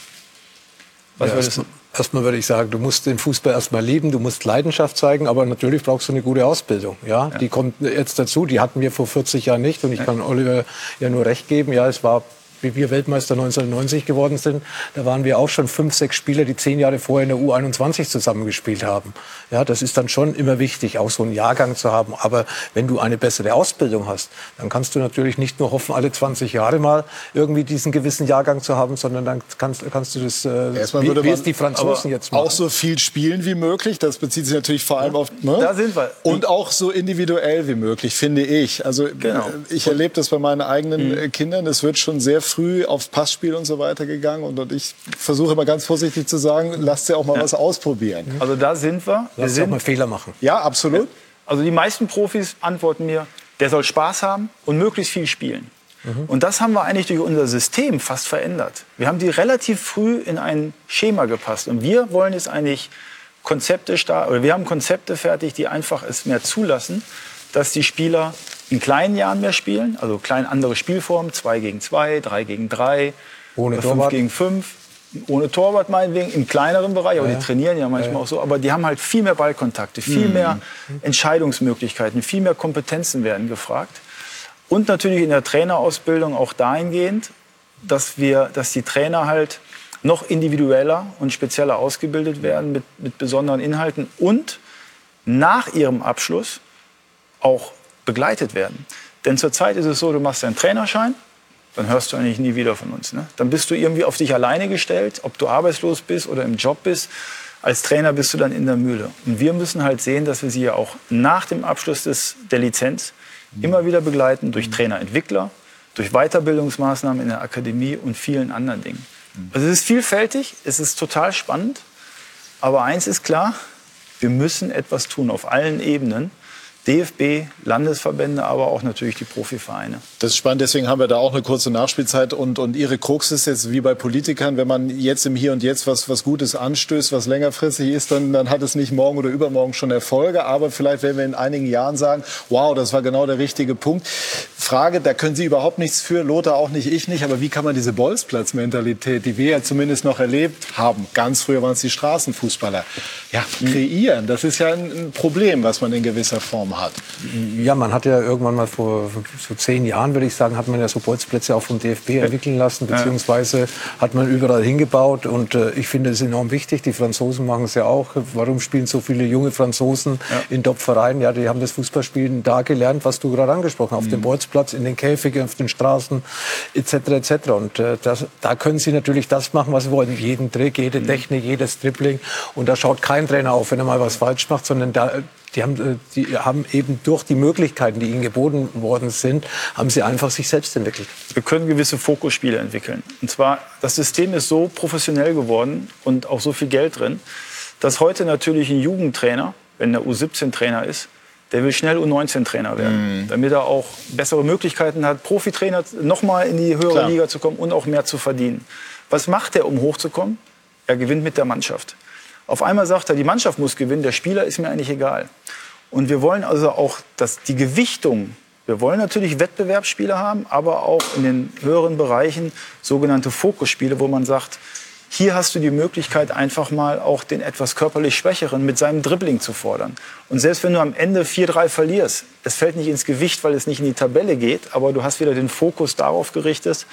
Was würdest du? Erstmal würde ich sagen, du musst den Fußball erstmal lieben, du musst Leidenschaft zeigen, aber natürlich brauchst du eine gute Ausbildung. Ja? Die kommt jetzt dazu, die hatten wir vor 40 Jahren nicht und ich kann Oliver ja nur recht geben. Ja, es war, wie wir Weltmeister 1990 geworden sind, da waren wir auch schon 5, 6 Spieler, die 10 Jahre vorher in der U21 zusammengespielt haben. Ja, das ist dann schon immer wichtig, auch so einen Jahrgang zu haben. Aber wenn du eine bessere Ausbildung hast, dann kannst du natürlich nicht nur hoffen, alle 20 Jahre mal irgendwie diesen gewissen Jahrgang zu haben, sondern dann kannst du das, wie es die Franzosen jetzt machen. Auch so viel spielen wie möglich, das bezieht sich natürlich vor allem auf... Ne? Da sind wir. Und auch so individuell wie möglich, finde ich. Also ich erlebe das bei meinen eigenen Kindern, es wird schon sehr früh aufs Passspiel und so weiter gegangen. Und ich versuche immer ganz vorsichtig zu sagen, lasst sie auch mal was ausprobieren. Also da sind wir. Lass auch mal Fehler machen. Ja, absolut. Also die meisten Profis antworten mir, der soll Spaß haben und möglichst viel spielen. Und das haben wir eigentlich durch unser System fast verändert. Wir haben die relativ früh in ein Schema gepasst. Und wir wollen jetzt eigentlich wir haben Konzepte fertig, die einfach es mehr zulassen, dass die Spieler in kleinen Jahren mehr spielen, also andere Spielformen, 2 gegen 2, 3 gegen 3, ohne 5 gegen 5, ohne Torwart meinetwegen, im kleineren Bereich, aber die trainieren ja manchmal auch so, aber die haben halt viel mehr Ballkontakte, viel mehr Entscheidungsmöglichkeiten, viel mehr Kompetenzen werden gefragt. Und natürlich in der Trainerausbildung auch dahingehend, dass die Trainer halt noch individueller und spezieller ausgebildet werden mit besonderen Inhalten und nach ihrem Abschluss auch begleitet werden. Denn zurzeit ist es so, du machst deinen Trainerschein, dann hörst du eigentlich nie wieder von uns. Ne? Dann bist du irgendwie auf dich alleine gestellt, ob du arbeitslos bist oder im Job bist. Als Trainer bist du dann in der Mühle. Und wir müssen halt sehen, dass wir sie ja auch nach dem Abschluss der Lizenz immer wieder begleiten durch Trainerentwickler, durch Weiterbildungsmaßnahmen in der Akademie und vielen anderen Dingen. Also es ist vielfältig, es ist total spannend. Aber eins ist klar, wir müssen etwas tun auf allen Ebenen. DFB, Landesverbände, aber auch natürlich die Profivereine. Das ist spannend, deswegen haben wir da auch eine kurze Nachspielzeit. Und Ihre Krux ist jetzt wie bei Politikern, wenn man jetzt im Hier und Jetzt was Gutes anstößt, was längerfristig ist, dann hat es nicht morgen oder übermorgen schon Erfolge. Aber vielleicht werden wir in einigen Jahren sagen, wow, das war genau der richtige Punkt. Frage, da können Sie überhaupt nichts für, Lothar auch nicht, ich nicht. Aber wie kann man diese Bolzplatz-Mentalität, die wir ja zumindest noch erlebt haben, ganz früher waren es die Straßenfußballer, ja, kreieren? Das ist ja ein Problem, was man in gewisser Form hat. Ja, man hat ja irgendwann mal vor so 10 Jahren, würde ich sagen, hat man ja so Bolzplätze auch vom DFB entwickeln lassen, beziehungsweise hat man überall hingebaut. Und ich finde es enorm wichtig. Die Franzosen machen es ja auch. Warum spielen so viele junge Franzosen in Top-Vereinen? Ja, die haben das Fußballspielen da gelernt, was du gerade angesprochen hast, auf dem Bolzplatz, in den Käfigen, auf den Straßen etc. etc. Und da können sie natürlich das machen, was sie wollen. Jeden Trick, jede Technik, jedes Dribbling. Und da schaut kein Trainer auf, wenn er mal was falsch macht, sondern die haben eben durch die Möglichkeiten, die ihnen geboten worden sind, haben sie einfach sich selbst entwickelt. Wir können gewisse Fokusspiele entwickeln. Und zwar, das System ist so professionell geworden und auch so viel Geld drin, dass heute natürlich ein Jugendtrainer, wenn der U17-Trainer ist, der will schnell U19-Trainer werden, damit er auch bessere Möglichkeiten hat, Profitrainer noch mal in die höhere Liga zu kommen und auch mehr zu verdienen. Was macht er, um hochzukommen? Er gewinnt mit der Mannschaft. Auf einmal sagt er, die Mannschaft muss gewinnen, der Spieler ist mir eigentlich egal. Und wir wollen also auch, dass die Gewichtung, wir wollen natürlich Wettbewerbsspiele haben, aber auch in den höheren Bereichen sogenannte Fokusspiele, wo man sagt, hier hast du die Möglichkeit, einfach mal auch den etwas körperlich Schwächeren mit seinem Dribbling zu fordern. Und selbst wenn du am Ende 4-3 verlierst, es fällt nicht ins Gewicht, weil es nicht in die Tabelle geht, aber du hast wieder den Fokus darauf gerichtet,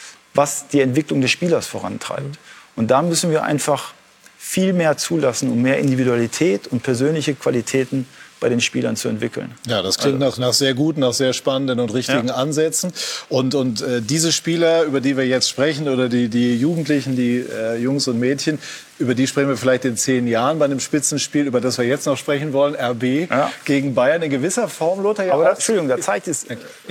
was die Entwicklung des Spielers vorantreibt. Und da müssen wir einfach viel mehr zulassen, um mehr Individualität und persönliche Qualitäten bei den Spielern zu entwickeln. Ja, das klingt nach sehr guten, nach sehr spannenden und richtigen Ansätzen. Und diese Spieler, über die wir jetzt sprechen, oder die Jugendlichen, die Jungs und Mädchen, über die sprechen wir vielleicht in 10 Jahren bei einem Spitzenspiel, über das wir jetzt noch sprechen wollen, RB gegen Bayern in gewisser Form, Lothar. Ja, aber Entschuldigung, da zeigt es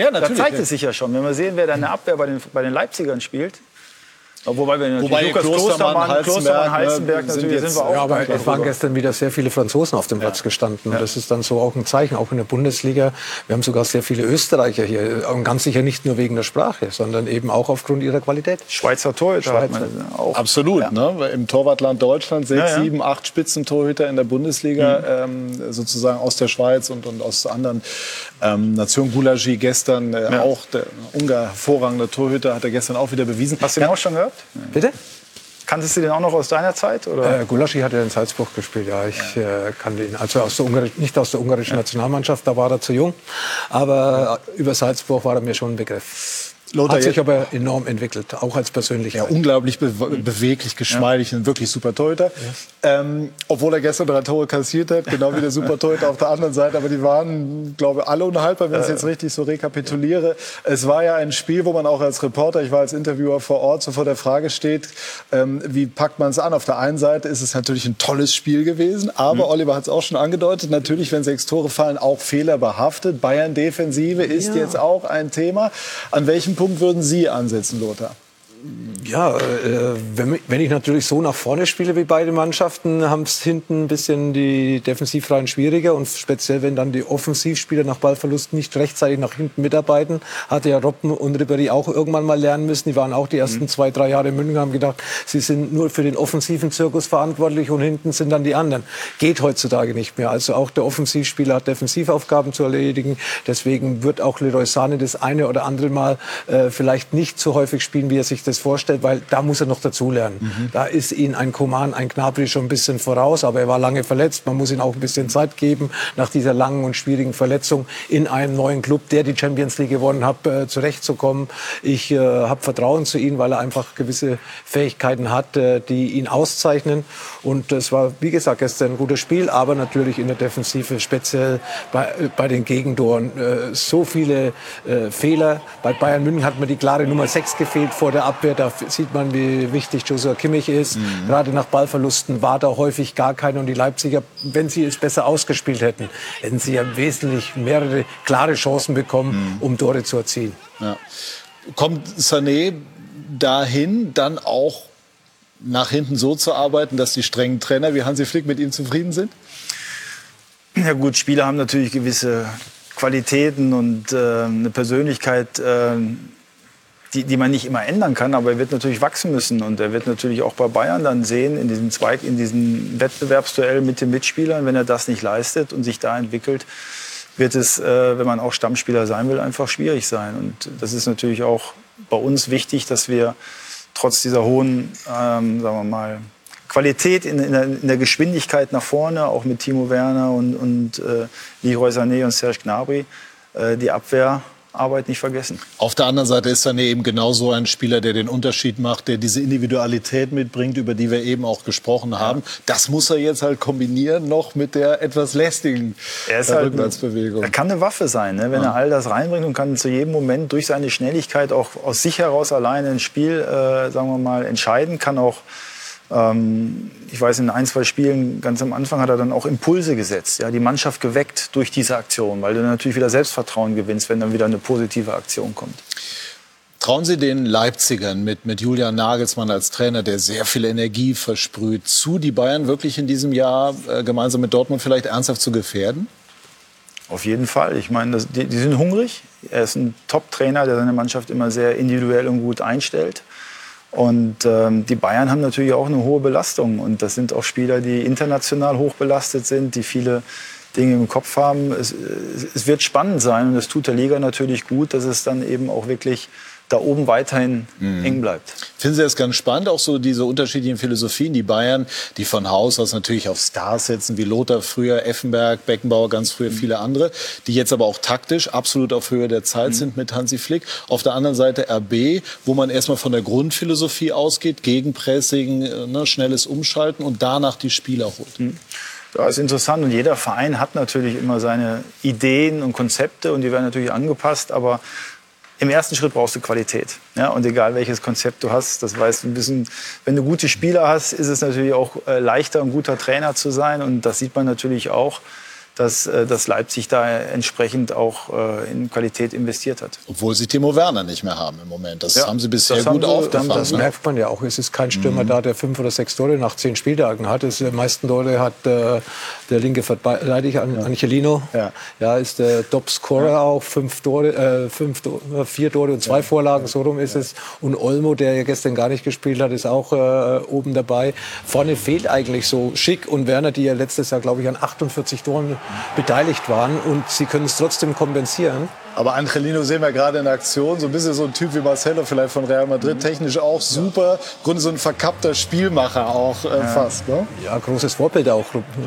sich ja schon. Wenn wir sehen, wer da in der Abwehr bei den Leipzigern spielt. Wobei wir natürlich Lukas Klostermann, Heizenberg natürlich sind wir auch. Ja, aber es waren gestern wieder sehr viele Franzosen auf dem Platz gestanden. Das ist dann so auch ein Zeichen, auch in der Bundesliga. Wir haben sogar sehr viele Österreicher hier. Und ganz sicher nicht nur wegen der Sprache, sondern eben auch aufgrund ihrer Qualität. Schweizer Torhüter auch. Absolut. Ne? Im Torwartland Deutschland 6, 7, 8 Spitzentorhüter in der Bundesliga, sozusagen aus der Schweiz und aus anderen Nationen. Gulagi gestern auch, der Ungar, hervorragender Torhüter, hat er gestern auch wieder bewiesen. Hast du den auch schon gehört? Bitte? Kanntest du den auch noch aus deiner Zeit? Oder? Gulaschi hat ja in Salzburg gespielt, ja. Ich kannte ihn. Also nicht aus der ungarischen Nationalmannschaft, da war er zu jung. Aber über Salzburg war er mir schon ein Begriff. Lothar hat sich aber enorm entwickelt, auch als Persönlichkeit. Ja, unglaublich beweglich, geschmeidig, ein wirklich super Torhüter. Ja. Obwohl er gestern 3 Tore kassiert hat, genau wie der super Torhüter auf der anderen Seite. Aber die waren, glaube ich, alle unhaltbar, wenn ich es jetzt richtig so rekapituliere. Es war ja ein Spiel, wo man auch als Reporter, ich war als Interviewer vor Ort, so vor der Frage steht, wie packt man es an? Auf der einen Seite ist es natürlich ein tolles Spiel gewesen, aber Oliver hat es auch schon angedeutet, natürlich, wenn 6 Tore fallen, auch fehlerbehaftet. Bayern-Defensive ist jetzt auch ein Thema. An welchem Punkt würden Sie ansetzen, Lothar? Ja, wenn ich natürlich so nach vorne spiele wie beide Mannschaften, haben es hinten ein bisschen die Defensivreihen schwieriger. Und speziell, wenn dann die Offensivspieler nach Ballverlust nicht rechtzeitig nach hinten mitarbeiten, hatte ja Robben und Ribéry auch irgendwann mal lernen müssen. Die waren auch die ersten 2-3 Jahre in München, haben gedacht, sie sind nur für den offensiven Zirkus verantwortlich und hinten sind dann die anderen. Geht heutzutage nicht mehr. Also auch der Offensivspieler hat Defensivaufgaben zu erledigen. Deswegen wird auch Leroy Sané das eine oder andere Mal vielleicht nicht so häufig spielen, wie er sich das vorstellt, weil da muss er noch dazulernen. Da ist ihn ein Coman, ein Gnabry schon ein bisschen voraus, aber er war lange verletzt. Man muss ihm auch ein bisschen Zeit geben, nach dieser langen und schwierigen Verletzung in einem neuen Club, der die Champions League gewonnen hat, zurechtzukommen. Ich habe Vertrauen zu ihm, weil er einfach gewisse Fähigkeiten hat, die ihn auszeichnen. Und es war, wie gesagt, gestern ein gutes Spiel, aber natürlich in der Defensive, speziell bei den Gegentoren. So viele Fehler. Bei Bayern München hat mir die klare Nummer 6 gefehlt vor der Abwehr. Da sieht man, wie wichtig Joshua Kimmich ist. Gerade nach Ballverlusten war da häufig gar keine. Und die Leipziger, wenn sie es besser ausgespielt hätten, hätten sie ja wesentlich mehrere klare Chancen bekommen, um Tore zu erzielen. Ja. Kommt Sané dahin, dann auch nach hinten so zu arbeiten, dass die strengen Trainer wie Hansi Flick mit ihm zufrieden sind? Ja gut, Spieler haben natürlich gewisse Qualitäten und eine Persönlichkeit, die man nicht immer ändern kann, aber er wird natürlich wachsen müssen. Und er wird natürlich auch bei Bayern dann sehen, in diesem Wettbewerbsduell mit den Mitspielern, wenn er das nicht leistet und sich da entwickelt, wird es, wenn man auch Stammspieler sein will, einfach schwierig sein. Und das ist natürlich auch bei uns wichtig, dass wir trotz dieser hohen, sagen wir mal, Qualität in der Geschwindigkeit nach vorne, auch mit Timo Werner und Leroy Sané und Serge Gnabry, die Abwehrarbeit nicht vergessen. Auf der anderen Seite ist Sané eben genauso ein Spieler, der den Unterschied macht, der diese Individualität mitbringt, über die wir eben auch gesprochen haben. Das muss er jetzt halt kombinieren noch mit der etwas lästigen Rückwärtsbewegung. Er kann eine Waffe sein, ne? Wenn er all das reinbringt und kann zu jedem Moment durch seine Schnelligkeit auch aus sich heraus alleine ein Spiel, sagen wir mal, entscheiden, kann auch ich weiß, in 1, 2 Spielen ganz am Anfang hat er dann auch Impulse gesetzt, ja, die Mannschaft geweckt durch diese Aktion, weil du natürlich wieder Selbstvertrauen gewinnst, wenn dann wieder eine positive Aktion kommt. Trauen Sie den Leipzigern mit Julian Nagelsmann als Trainer, der sehr viel Energie versprüht, zu, die Bayern wirklich in diesem Jahr gemeinsam mit Dortmund vielleicht ernsthaft zu gefährden? Auf jeden Fall. Ich meine, die sind hungrig. Er ist ein Top-Trainer, der seine Mannschaft immer sehr individuell und gut einstellt. Und die Bayern haben natürlich auch eine hohe Belastung. Und das sind auch Spieler, die international hoch belastet sind, die viele Dinge im Kopf haben. Es wird spannend sein und es tut der Liga natürlich gut, dass es dann eben auch wirklich da oben weiterhin eng bleibt. Finden Sie das ganz spannend, auch so diese unterschiedlichen Philosophien? Die Bayern, die von Haus aus natürlich auf Stars setzen, wie Lothar früher, Effenberg, Beckenbauer, ganz früher viele andere, die jetzt aber auch taktisch absolut auf Höhe der Zeit sind mit Hansi Flick. Auf der anderen Seite RB, wo man erstmal von der Grundphilosophie ausgeht, Gegenpressing, schnelles Umschalten und danach die Spieler holt. Ja, ist interessant und jeder Verein hat natürlich immer seine Ideen und Konzepte und die werden natürlich angepasst, aber im ersten Schritt brauchst du Qualität. Ja? Und egal welches Konzept du hast, das weißt du ein bisschen, wenn du gute Spieler hast, ist es natürlich auch leichter, ein guter Trainer zu sein. Und das sieht man natürlich auch, dass Leipzig da entsprechend auch in Qualität investiert hat. Obwohl sie Timo Werner nicht mehr haben im Moment. Das haben sie bisher gut aufgefangen. Das merkt man ja auch. Es ist kein Stürmer da, der 5 oder 6 Tore nach 10 Spieltagen hat. Die meisten Tore hat der linke Verteidiger Angelino. Ja, ist der Top-Scorer auch. 4 Tore und 2 Vorlagen, so rum ist es. Und Olmo, der ja gestern gar nicht gespielt hat, ist auch oben dabei. Vorne fehlt eigentlich so Schick und Werner, die ja letztes Jahr, glaube ich, an 48 Toren beteiligt waren und sie können es trotzdem kompensieren. Aber Angelino sehen wir gerade in Aktion, so ein bisschen so ein Typ wie Marcelo vielleicht von Real Madrid, technisch auch super, im Grunde so ein verkappter Spielmacher auch fast. Ne? Ja, großes Vorbild auch.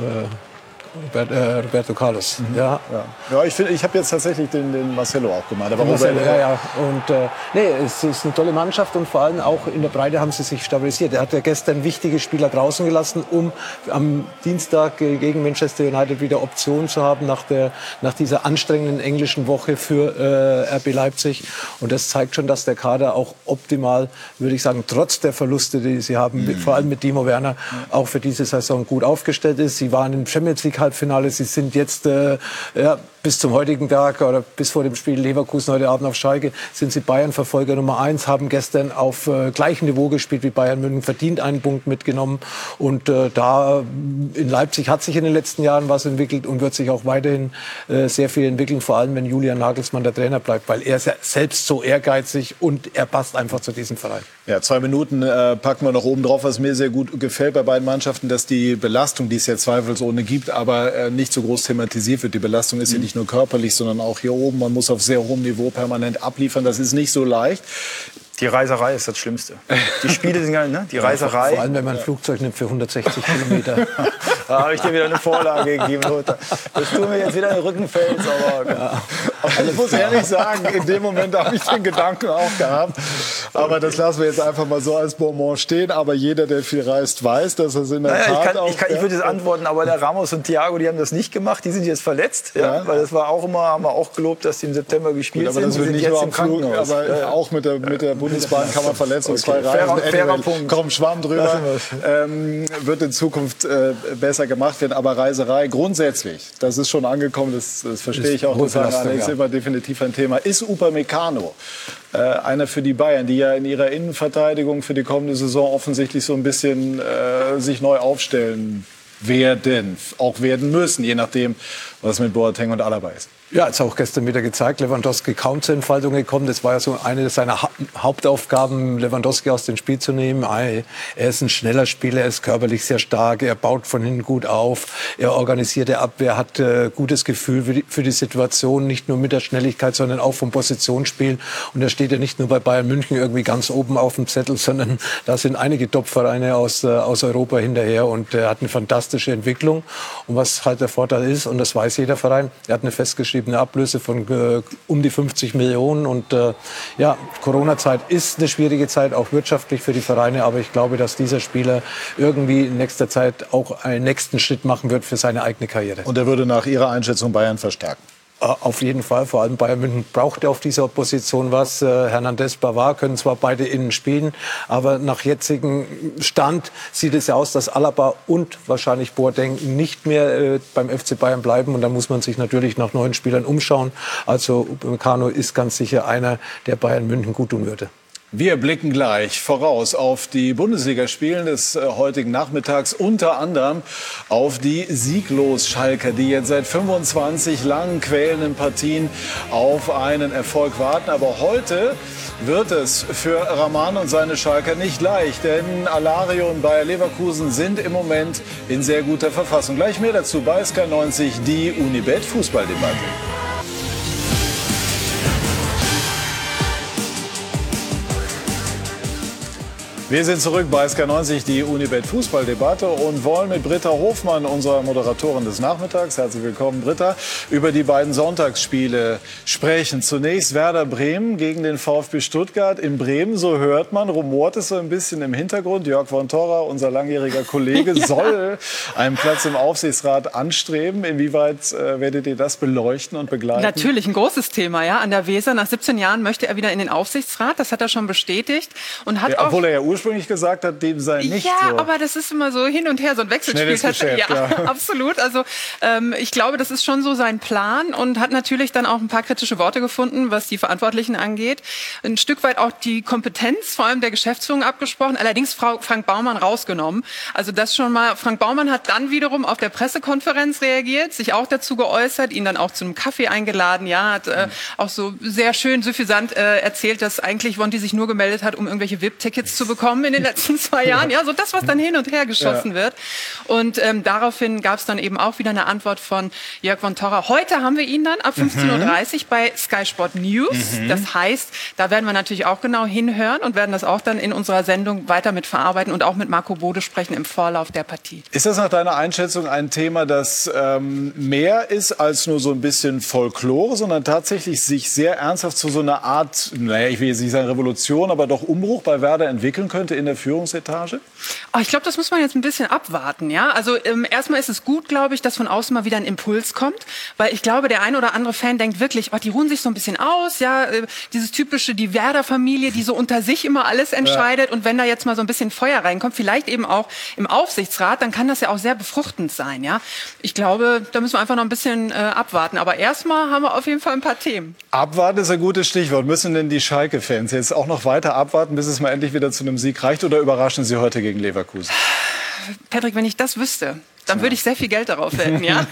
Roberto Carlos. Ja, ich habe jetzt tatsächlich den Marcelo auch gemeint. Aber Marcelo, Und es ist eine tolle Mannschaft und vor allem auch in der Breite haben sie sich stabilisiert. Er hat ja gestern wichtige Spieler draußen gelassen, um am Dienstag gegen Manchester United wieder Optionen zu haben nach dieser anstrengenden englischen Woche für RB Leipzig. Und das zeigt schon, dass der Kader auch optimal, würde ich sagen, trotz der Verluste, die sie haben, vor allem mit Timo Werner, auch für diese Saison gut aufgestellt ist. Sie waren im Champions League Halbfinale. Sie sind jetzt bis zum heutigen Tag oder bis vor dem Spiel Leverkusen heute Abend auf Schalke sind sie Bayern-Verfolger Nummer 1, haben gestern auf gleichem Niveau gespielt wie Bayern München, verdient einen Punkt mitgenommen. Und da in Leipzig hat sich in den letzten Jahren was entwickelt und wird sich auch weiterhin sehr viel entwickeln, vor allem wenn Julian Nagelsmann der Trainer bleibt, weil er ist ja selbst so ehrgeizig und er passt einfach zu diesem Verein. Ja, 2 Minuten packen wir noch oben drauf, was mir sehr gut gefällt bei beiden Mannschaften, dass die Belastung, die es ja zweifelsohne gibt, aber nicht so groß thematisiert wird. Die Belastung ist ja nicht nur körperlich, sondern auch hier oben. Man muss auf sehr hohem Niveau permanent abliefern. Das ist nicht so leicht. Die Reiserei ist das Schlimmste. Die Spiele sind die Reiserei. Vor allem, wenn man ein Flugzeug nimmt für 160 Kilometer. Da habe ich dir wieder eine Vorlage gegeben, Lothar. Das tut mir jetzt wieder in den Rückenfels. Aber ich muss ehrlich sagen, in dem Moment habe ich den Gedanken auch gehabt. Aber das lassen wir jetzt einfach mal so als Bonbon stehen. Aber jeder, der viel reist, weiß, dass das in der Tat ich würde jetzt antworten, aber der Ramos und Thiago, die haben das nicht gemacht. Die sind jetzt verletzt. Ja, weil das war auch immer, haben wir auch gelobt, dass die im September gespielt aber sind. Das wird nicht nur am Flug, aber auch mit der Bundesbahn kann man verletzungsfrei reisen. Fairer Punkt. Komm, Schwamm drüber. Wird in Zukunft besser gemacht werden. Aber Reiserei grundsätzlich, das ist schon angekommen, das verstehe ich auch. Das sagen Alex immer definitiv ein Thema. Ist Upamecano einer für die Bayern, die ja in ihrer Innenverteidigung für die kommende Saison offensichtlich so ein bisschen sich neu aufstellen werden, auch werden müssen, je nachdem, was mit Boateng und Alaba ist? Ja, ist auch gestern wieder gezeigt, Lewandowski kaum zur Entfaltung gekommen. Das war ja so eine seiner Hauptaufgaben, Lewandowski aus dem Spiel zu nehmen. Er ist ein schneller Spieler, er ist körperlich sehr stark, er baut von hinten gut auf, er organisiert die Abwehr, hat gutes Gefühl für die Situation, nicht nur mit der Schnelligkeit, sondern auch vom Positionsspiel. Und er steht ja nicht nur bei Bayern München irgendwie ganz oben auf dem Zettel, sondern da sind einige Top-Vereine aus Europa hinterher und er hat eine fantastische Entwicklung. Und was halt der Vorteil ist, und das weiß jeder Verein, er hat eine festgeschriebene Ablöse von um die 50 Millionen. Und ja, Corona-Zeit ist eine schwierige Zeit, auch wirtschaftlich für die Vereine. Aber ich glaube, dass dieser Spieler irgendwie in nächster Zeit auch einen nächsten Schritt machen wird für seine eigene Karriere. Und er würde nach Ihrer Einschätzung Bayern verstärken? Auf jeden Fall, vor allem Bayern München braucht auf dieser Position was. Hernandez, Pavard können zwar beide innen spielen, aber nach jetzigem Stand sieht es ja aus, dass Alaba und wahrscheinlich Boateng nicht mehr beim FC Bayern bleiben. Und da muss man sich natürlich nach neuen Spielern umschauen. Also Upamecano ist ganz sicher einer, der Bayern München gut tun würde. Wir blicken gleich voraus auf die Bundesligaspiele des heutigen Nachmittags, unter anderem auf die Sieglos-Schalker, die jetzt seit 25 langen quälenden Partien auf einen Erfolg warten. Aber heute wird es für Rahman und seine Schalker nicht leicht, denn Alario und Bayer Leverkusen sind im Moment in sehr guter Verfassung. Gleich mehr dazu bei SK90, die Unibet-Fußballdebatte. Wir sind zurück bei SK90, die Unibet-Fußballdebatte, und wollen mit Britta Hofmann, unserer Moderatorin des Nachmittags, herzlich willkommen Britta, über die beiden Sonntagsspiele sprechen. Zunächst Werder Bremen gegen den VfB Stuttgart. In Bremen, so hört man, rumort es so ein bisschen im Hintergrund. Jörg von Torra, unser langjähriger Kollege, soll einen Platz im Aufsichtsrat anstreben. Inwieweit werdet ihr das beleuchten und begleiten? Natürlich ein großes Thema, ja. An der Weser, nach 17 Jahren möchte er wieder in den Aufsichtsrat. Das hat er schon bestätigt. Und hat auch, obwohl er ja ursprünglich gesagt hat, dem sei nicht ja, so. Aber das ist immer so hin und her, so ein Wechselspiel. Ja, absolut. Also ich glaube, das ist schon so sein Plan, und hat natürlich dann auch ein paar kritische Worte gefunden, was die Verantwortlichen angeht. Ein Stück weit auch die Kompetenz, vor allem der Geschäftsführung, abgesprochen. Allerdings Frank Baumann rausgenommen. Also das schon mal. Frank Baumann hat dann wiederum auf der Pressekonferenz reagiert, sich auch dazu geäußert, ihn dann auch zu einem Kaffee eingeladen. Ja, hat auch so sehr schön suffisant erzählt, dass eigentlich Wonti sich nur gemeldet hat, um irgendwelche VIP-Tickets zu bekommen in den letzten 2 Jahren. Ja, so das, was dann hin und her geschossen wird. Und daraufhin gab es dann eben auch wieder eine Antwort von Jörg von Torra. Heute haben wir ihn dann ab 15:30 Uhr bei Sky Sport News. Das heißt, da werden wir natürlich auch genau hinhören und werden das auch dann in unserer Sendung weiter mit verarbeiten und auch mit Marco Bode sprechen im Vorlauf der Partie. Ist das nach deiner Einschätzung ein Thema, das mehr ist als nur so ein bisschen Folklore, sondern tatsächlich sich sehr ernsthaft zu so einer Art, naja, ich will jetzt nicht sagen Revolution, aber doch Umbruch bei Werder entwickeln könnte in der Führungsetage? Oh, ich glaube, das muss man jetzt ein bisschen abwarten. Ja? Also erstmal ist es gut, glaube ich, dass von außen mal wieder ein Impuls kommt, weil ich glaube, der ein oder andere Fan denkt wirklich, oh, die ruhen sich so ein bisschen aus, ja, dieses typische, die Werder-Familie, die so unter sich immer alles entscheidet, und wenn da jetzt mal so ein bisschen Feuer reinkommt, vielleicht eben auch im Aufsichtsrat, dann kann das ja auch sehr befruchtend sein. Ja? Ich glaube, da müssen wir einfach noch ein bisschen abwarten, aber erstmal haben wir auf jeden Fall ein paar Themen. Abwarten ist ein gutes Stichwort. Müssen denn die Schalke-Fans jetzt auch noch weiter abwarten, bis es mal endlich wieder zu einem Sieg reicht, oder überraschen sie heute gegen Leverkusen? Patrick, wenn ich das wüsste, dann würde ich sehr viel Geld darauf wetten, ja?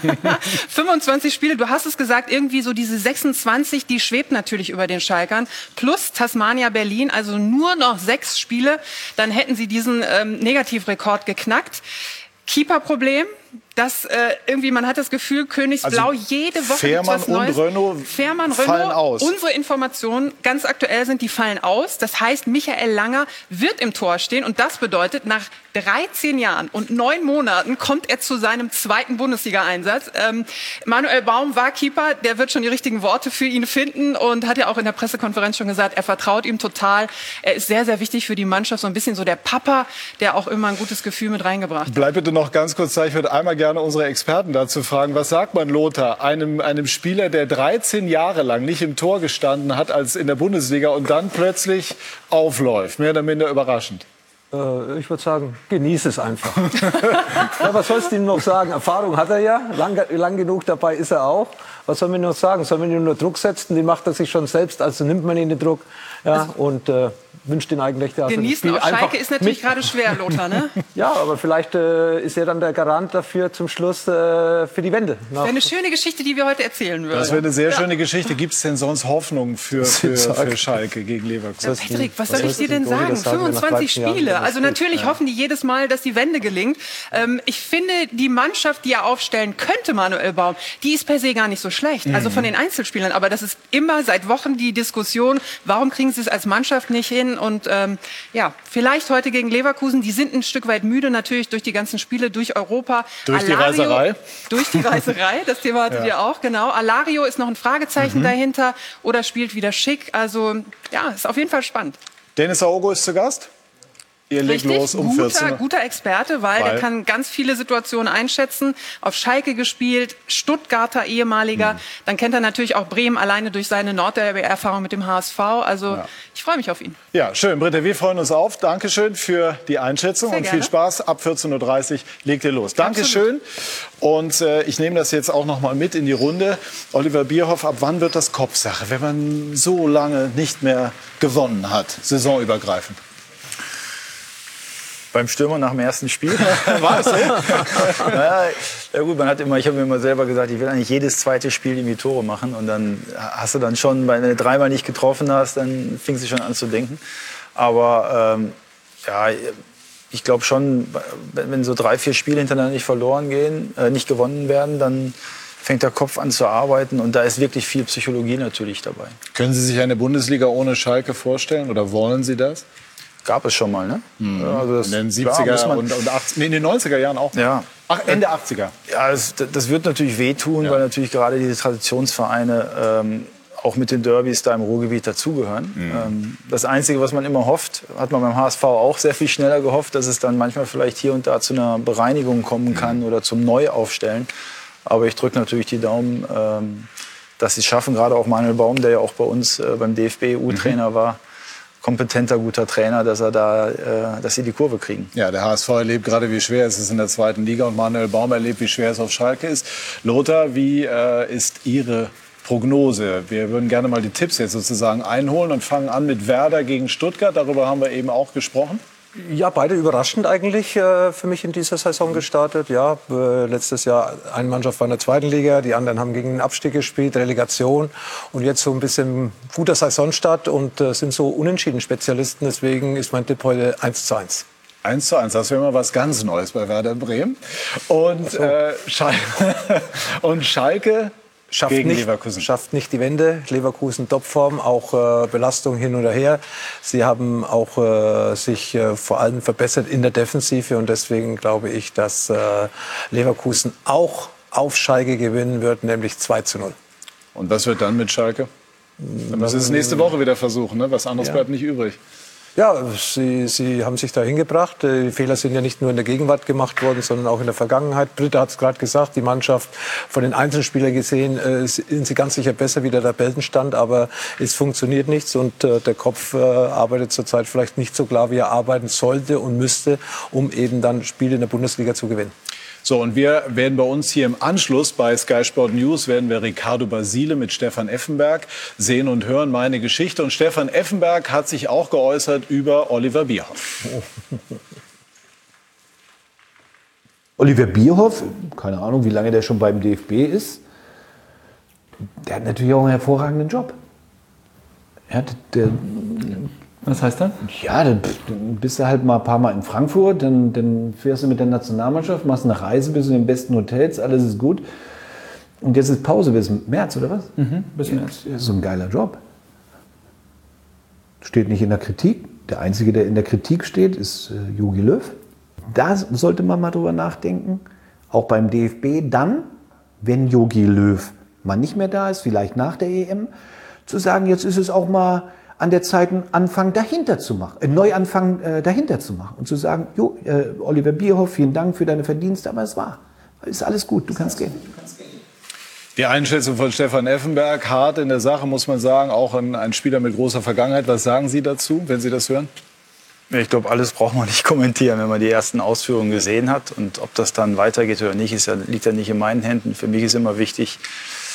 25 Spiele, du hast es gesagt, irgendwie so diese 26, die schwebt natürlich über den Schalkern. Plus Tasmania Berlin, also nur noch 6 Spiele, dann hätten sie diesen Negativrekord geknackt. Keeper-Problem. dass irgendwie, man hat das Gefühl, Königsblau also jede Woche Fährmann etwas Neues. Fährmann, Renault fallen aus. Unsere Informationen, ganz aktuell sind, die fallen aus. Das heißt, Michael Langer wird im Tor stehen und das bedeutet, nach 13 Jahren und 9 Monaten kommt er zu seinem 2. Bundesliga-Einsatz. Manuel Baum war Keeper, der wird schon die richtigen Worte für ihn finden und hat ja auch in der Pressekonferenz schon gesagt, er vertraut ihm total. Er ist sehr, sehr wichtig für die Mannschaft, so ein bisschen so der Papa, der auch immer ein gutes Gefühl mit reingebracht hat. Bleib bitte noch ganz kurz da. Ich würde einmal gerne unsere Experten dazu fragen, was sagt man Lothar, einem Spieler, der 13 Jahre lang nicht im Tor gestanden hat als in der Bundesliga und dann plötzlich aufläuft, mehr oder minder überraschend? Ich würde sagen, genieß es einfach. Ja, was sollst du ihm noch sagen? Erfahrung hat er ja, lang genug dabei ist er auch. was soll man nur sagen? Soll man ihm nur Druck setzen? Den macht er sich schon selbst, also nimmt man ihn den Druck. Ja, und wünscht ihn eigentlich... Also genießen auf Schalke ist natürlich gerade schwer, Lothar, ne? Ja, aber vielleicht ist er dann der Garant dafür zum Schluss für die Wende. Das wäre eine schöne Geschichte, die wir heute erzählen würden. Das wäre eine sehr schöne Geschichte. Gibt es denn sonst Hoffnung für Schalke gegen Leverkusen? Ja, Patrick, was soll ich dir denn sagen? 25 Spiele. Also natürlich hoffen die jedes Mal, dass die Wende gelingt. Ich finde, die Mannschaft, die er aufstellen könnte, Manuel Baum, die ist per se gar nicht so schlecht. Also von den Einzelspielern. Aber das ist immer seit Wochen die Diskussion, warum kriegen sie es als Mannschaft nicht hin? Und ja, vielleicht heute gegen Leverkusen. Die sind ein Stück weit müde, natürlich durch die ganzen Spiele, durch Europa. Durch die Reiserei? Durch die Reiserei, das Thema hattet ihr auch, genau. Alario ist noch ein Fragezeichen dahinter oder spielt wieder Schick. Also ja, ist auf jeden Fall spannend. Dennis Aogo ist zu Gast. Ihr legt los um 14 Uhr. Guter Experte, weil der kann ganz viele Situationen einschätzen. Auf Schalke gespielt, Stuttgarter ehemaliger. Dann kennt er natürlich auch Bremen alleine durch seine Nordderby-Erfahrung mit dem HSV. Also ich freue mich auf ihn. Ja, schön. Britta, wir freuen uns auf. Dankeschön für die Einschätzung und viel Spaß. Ab 14.30 Uhr legt ihr los. Dankeschön. Und ich nehme das jetzt auch noch mal mit in die Runde. Oliver Bierhoff, ab wann wird das Kopfsache, wenn man so lange nicht mehr gewonnen hat, saisonübergreifend? Beim Stürmer nach dem ersten Spiel. War es so? Ja gut, ich habe mir immer selber gesagt, ich will eigentlich jedes zweite Spiel irgendwie Tore machen. Und dann hast du dann schon, wenn du dreimal nicht getroffen hast, dann fing es schon an zu denken. Aber ja, ich glaube schon, wenn so 3, 4 Spiele hintereinander nicht verloren gehen, nicht gewonnen werden, dann fängt der Kopf an zu arbeiten. Und da ist wirklich viel Psychologie natürlich dabei. Können Sie sich eine Bundesliga ohne Schalke vorstellen oder wollen Sie das? Gab es schon mal, ne? Also das, in den 70er und 80, in den 90er Jahren auch. Ja. Ach, Ende 80er. Ja, das wird natürlich wehtun, weil natürlich gerade diese Traditionsvereine auch mit den Derbys da im Ruhrgebiet dazugehören. Das Einzige, was man immer hofft, hat man beim HSV auch sehr viel schneller gehofft, dass es dann manchmal vielleicht hier und da zu einer Bereinigung kommen kann oder zum Neuaufstellen. Aber ich drücke natürlich die Daumen, dass sie es schaffen. Gerade auch Manuel Baum, der ja auch bei uns beim DFB U-Trainer war. Kompetenter, guter Trainer, dass sie die Kurve kriegen. Ja, der HSV erlebt gerade, wie schwer es ist in der 2. Liga und Manuel Baum erlebt, wie schwer es auf Schalke ist. Lothar, wie ist Ihre Prognose? Wir würden gerne mal die Tipps jetzt sozusagen einholen und fangen an mit Werder gegen Stuttgart. Darüber haben wir eben auch gesprochen. Ja, beide überraschend eigentlich für mich in dieser Saison gestartet. Ja, letztes Jahr eine Mannschaft war in der 2. Liga, die anderen haben gegen den Abstieg gespielt, Relegation und jetzt so ein bisschen guter Saisonstart und sind so Unentschieden-Spezialisten. Deswegen ist mein Tipp heute 1:1. 1:1, das wäre mal was ganz Neues bei Werder Bremen. Und, und Schalke schafft nicht die Wende. Leverkusen Topform, auch Belastung hin oder her. Sie haben auch sich vor allem verbessert in der Defensive und deswegen glaube ich, dass Leverkusen auch auf Schalke gewinnen wird, nämlich 2:0. Und was wird dann mit Schalke? Dann müssen Sie es nächste Woche wieder versuchen, ne? Was anderes bleibt nicht übrig. Ja, sie haben sich da hingebracht. Die Fehler sind ja nicht nur in der Gegenwart gemacht worden, sondern auch in der Vergangenheit. Britta hat es gerade gesagt, die Mannschaft von den Einzelspielern gesehen, sind sie ganz sicher besser wie der Tabellenstand, aber es funktioniert nichts und der Kopf arbeitet zurzeit vielleicht nicht so klar, wie er arbeiten sollte und müsste, um eben dann Spiele in der Bundesliga zu gewinnen. So, und wir werden bei uns hier im Anschluss bei Sky Sport News werden wir Ricardo Basile mit Stefan Effenberg sehen und hören, meine Geschichte. Und Stefan Effenberg hat sich auch geäußert über Oliver Bierhoff. Oliver Bierhoff, keine Ahnung, wie lange der schon beim DFB ist, der hat natürlich auch einen hervorragenden Job. Was heißt das? Ja, dann bist du halt mal ein paar Mal in Frankfurt, dann fährst du mit der Nationalmannschaft, machst eine Reise, bist in den besten Hotels, alles ist gut. Und jetzt ist Pause bis März, oder was? Bis März. Das ist so ein geiler Job. Steht nicht in der Kritik. Der Einzige, der in der Kritik steht, ist Jogi Löw. Da sollte man mal drüber nachdenken. Auch beim DFB dann, wenn Jogi Löw mal nicht mehr da ist, vielleicht nach der EM, zu sagen, jetzt ist es auch mal an der Zeit, einen Anfang dahinter zu machen, einen Neuanfang dahinter zu machen und zu sagen, Oliver Bierhoff, vielen Dank für deine Verdienste, aber es ist alles gut, du kannst gehen. Die Einschätzung von Stefan Effenberg, hart in der Sache, muss man sagen, auch ein Spieler mit großer Vergangenheit. Was sagen Sie dazu, wenn Sie das hören? Ich glaube, alles braucht man nicht kommentieren, wenn man die ersten Ausführungen gesehen hat. Und ob das dann weitergeht oder nicht, liegt ja nicht in meinen Händen. Für mich ist immer wichtig,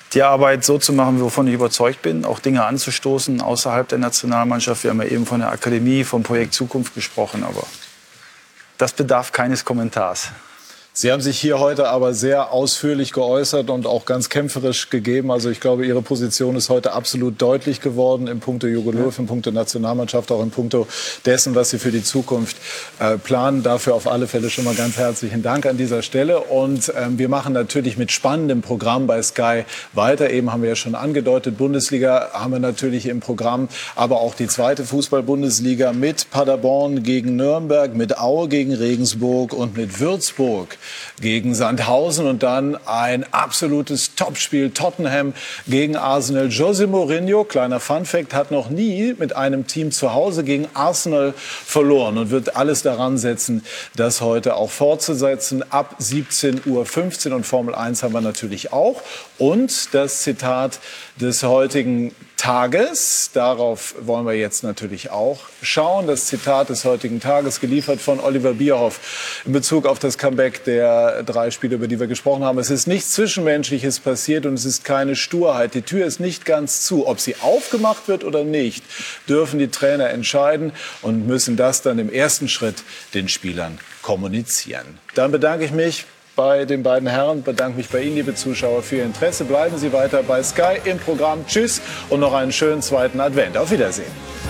die Arbeit so zu machen, wovon ich überzeugt bin, auch Dinge anzustoßen außerhalb der Nationalmannschaft. Wir haben ja eben von der Akademie, vom Projekt Zukunft gesprochen, aber das bedarf keines Kommentars. Sie haben sich hier heute aber sehr ausführlich geäußert und auch ganz kämpferisch gegeben. Also ich glaube, Ihre Position ist heute absolut deutlich geworden in puncto Jogi Löw, in puncto Nationalmannschaft, auch in puncto dessen, was Sie für die Zukunft planen. Dafür auf alle Fälle schon mal ganz herzlichen Dank an dieser Stelle. Und wir machen natürlich mit spannendem Programm bei Sky weiter. Eben haben wir ja schon angedeutet, Bundesliga haben wir natürlich im Programm, aber auch die zweite Fußball-Bundesliga mit Paderborn gegen Nürnberg, mit Aue gegen Regensburg und mit Würzburg gegen Sandhausen und dann ein absolutes Topspiel Tottenham gegen Arsenal. José Mourinho, kleiner Funfact, hat noch nie mit einem Team zu Hause gegen Arsenal verloren und wird alles daran setzen, das heute auch fortzusetzen. Ab 17:15 Uhr und Formel 1 haben wir natürlich auch. Und das Zitat des heutigen Tages, darauf wollen wir jetzt natürlich auch schauen. Das Zitat des heutigen Tages, geliefert von Oliver Bierhoff in Bezug auf das Comeback der 3 Spiele, über die wir gesprochen haben. Es ist nichts Zwischenmenschliches passiert und es ist keine Sturheit. Die Tür ist nicht ganz zu. Ob sie aufgemacht wird oder nicht, dürfen die Trainer entscheiden und müssen das dann im ersten Schritt den Spielern kommunizieren. Dann bedanke ich mich bei den beiden Herren, bedanke mich bei Ihnen, liebe Zuschauer, für Ihr Interesse. Bleiben Sie weiter bei Sky im Programm. Tschüss und noch einen schönen zweiten Advent. Auf Wiedersehen.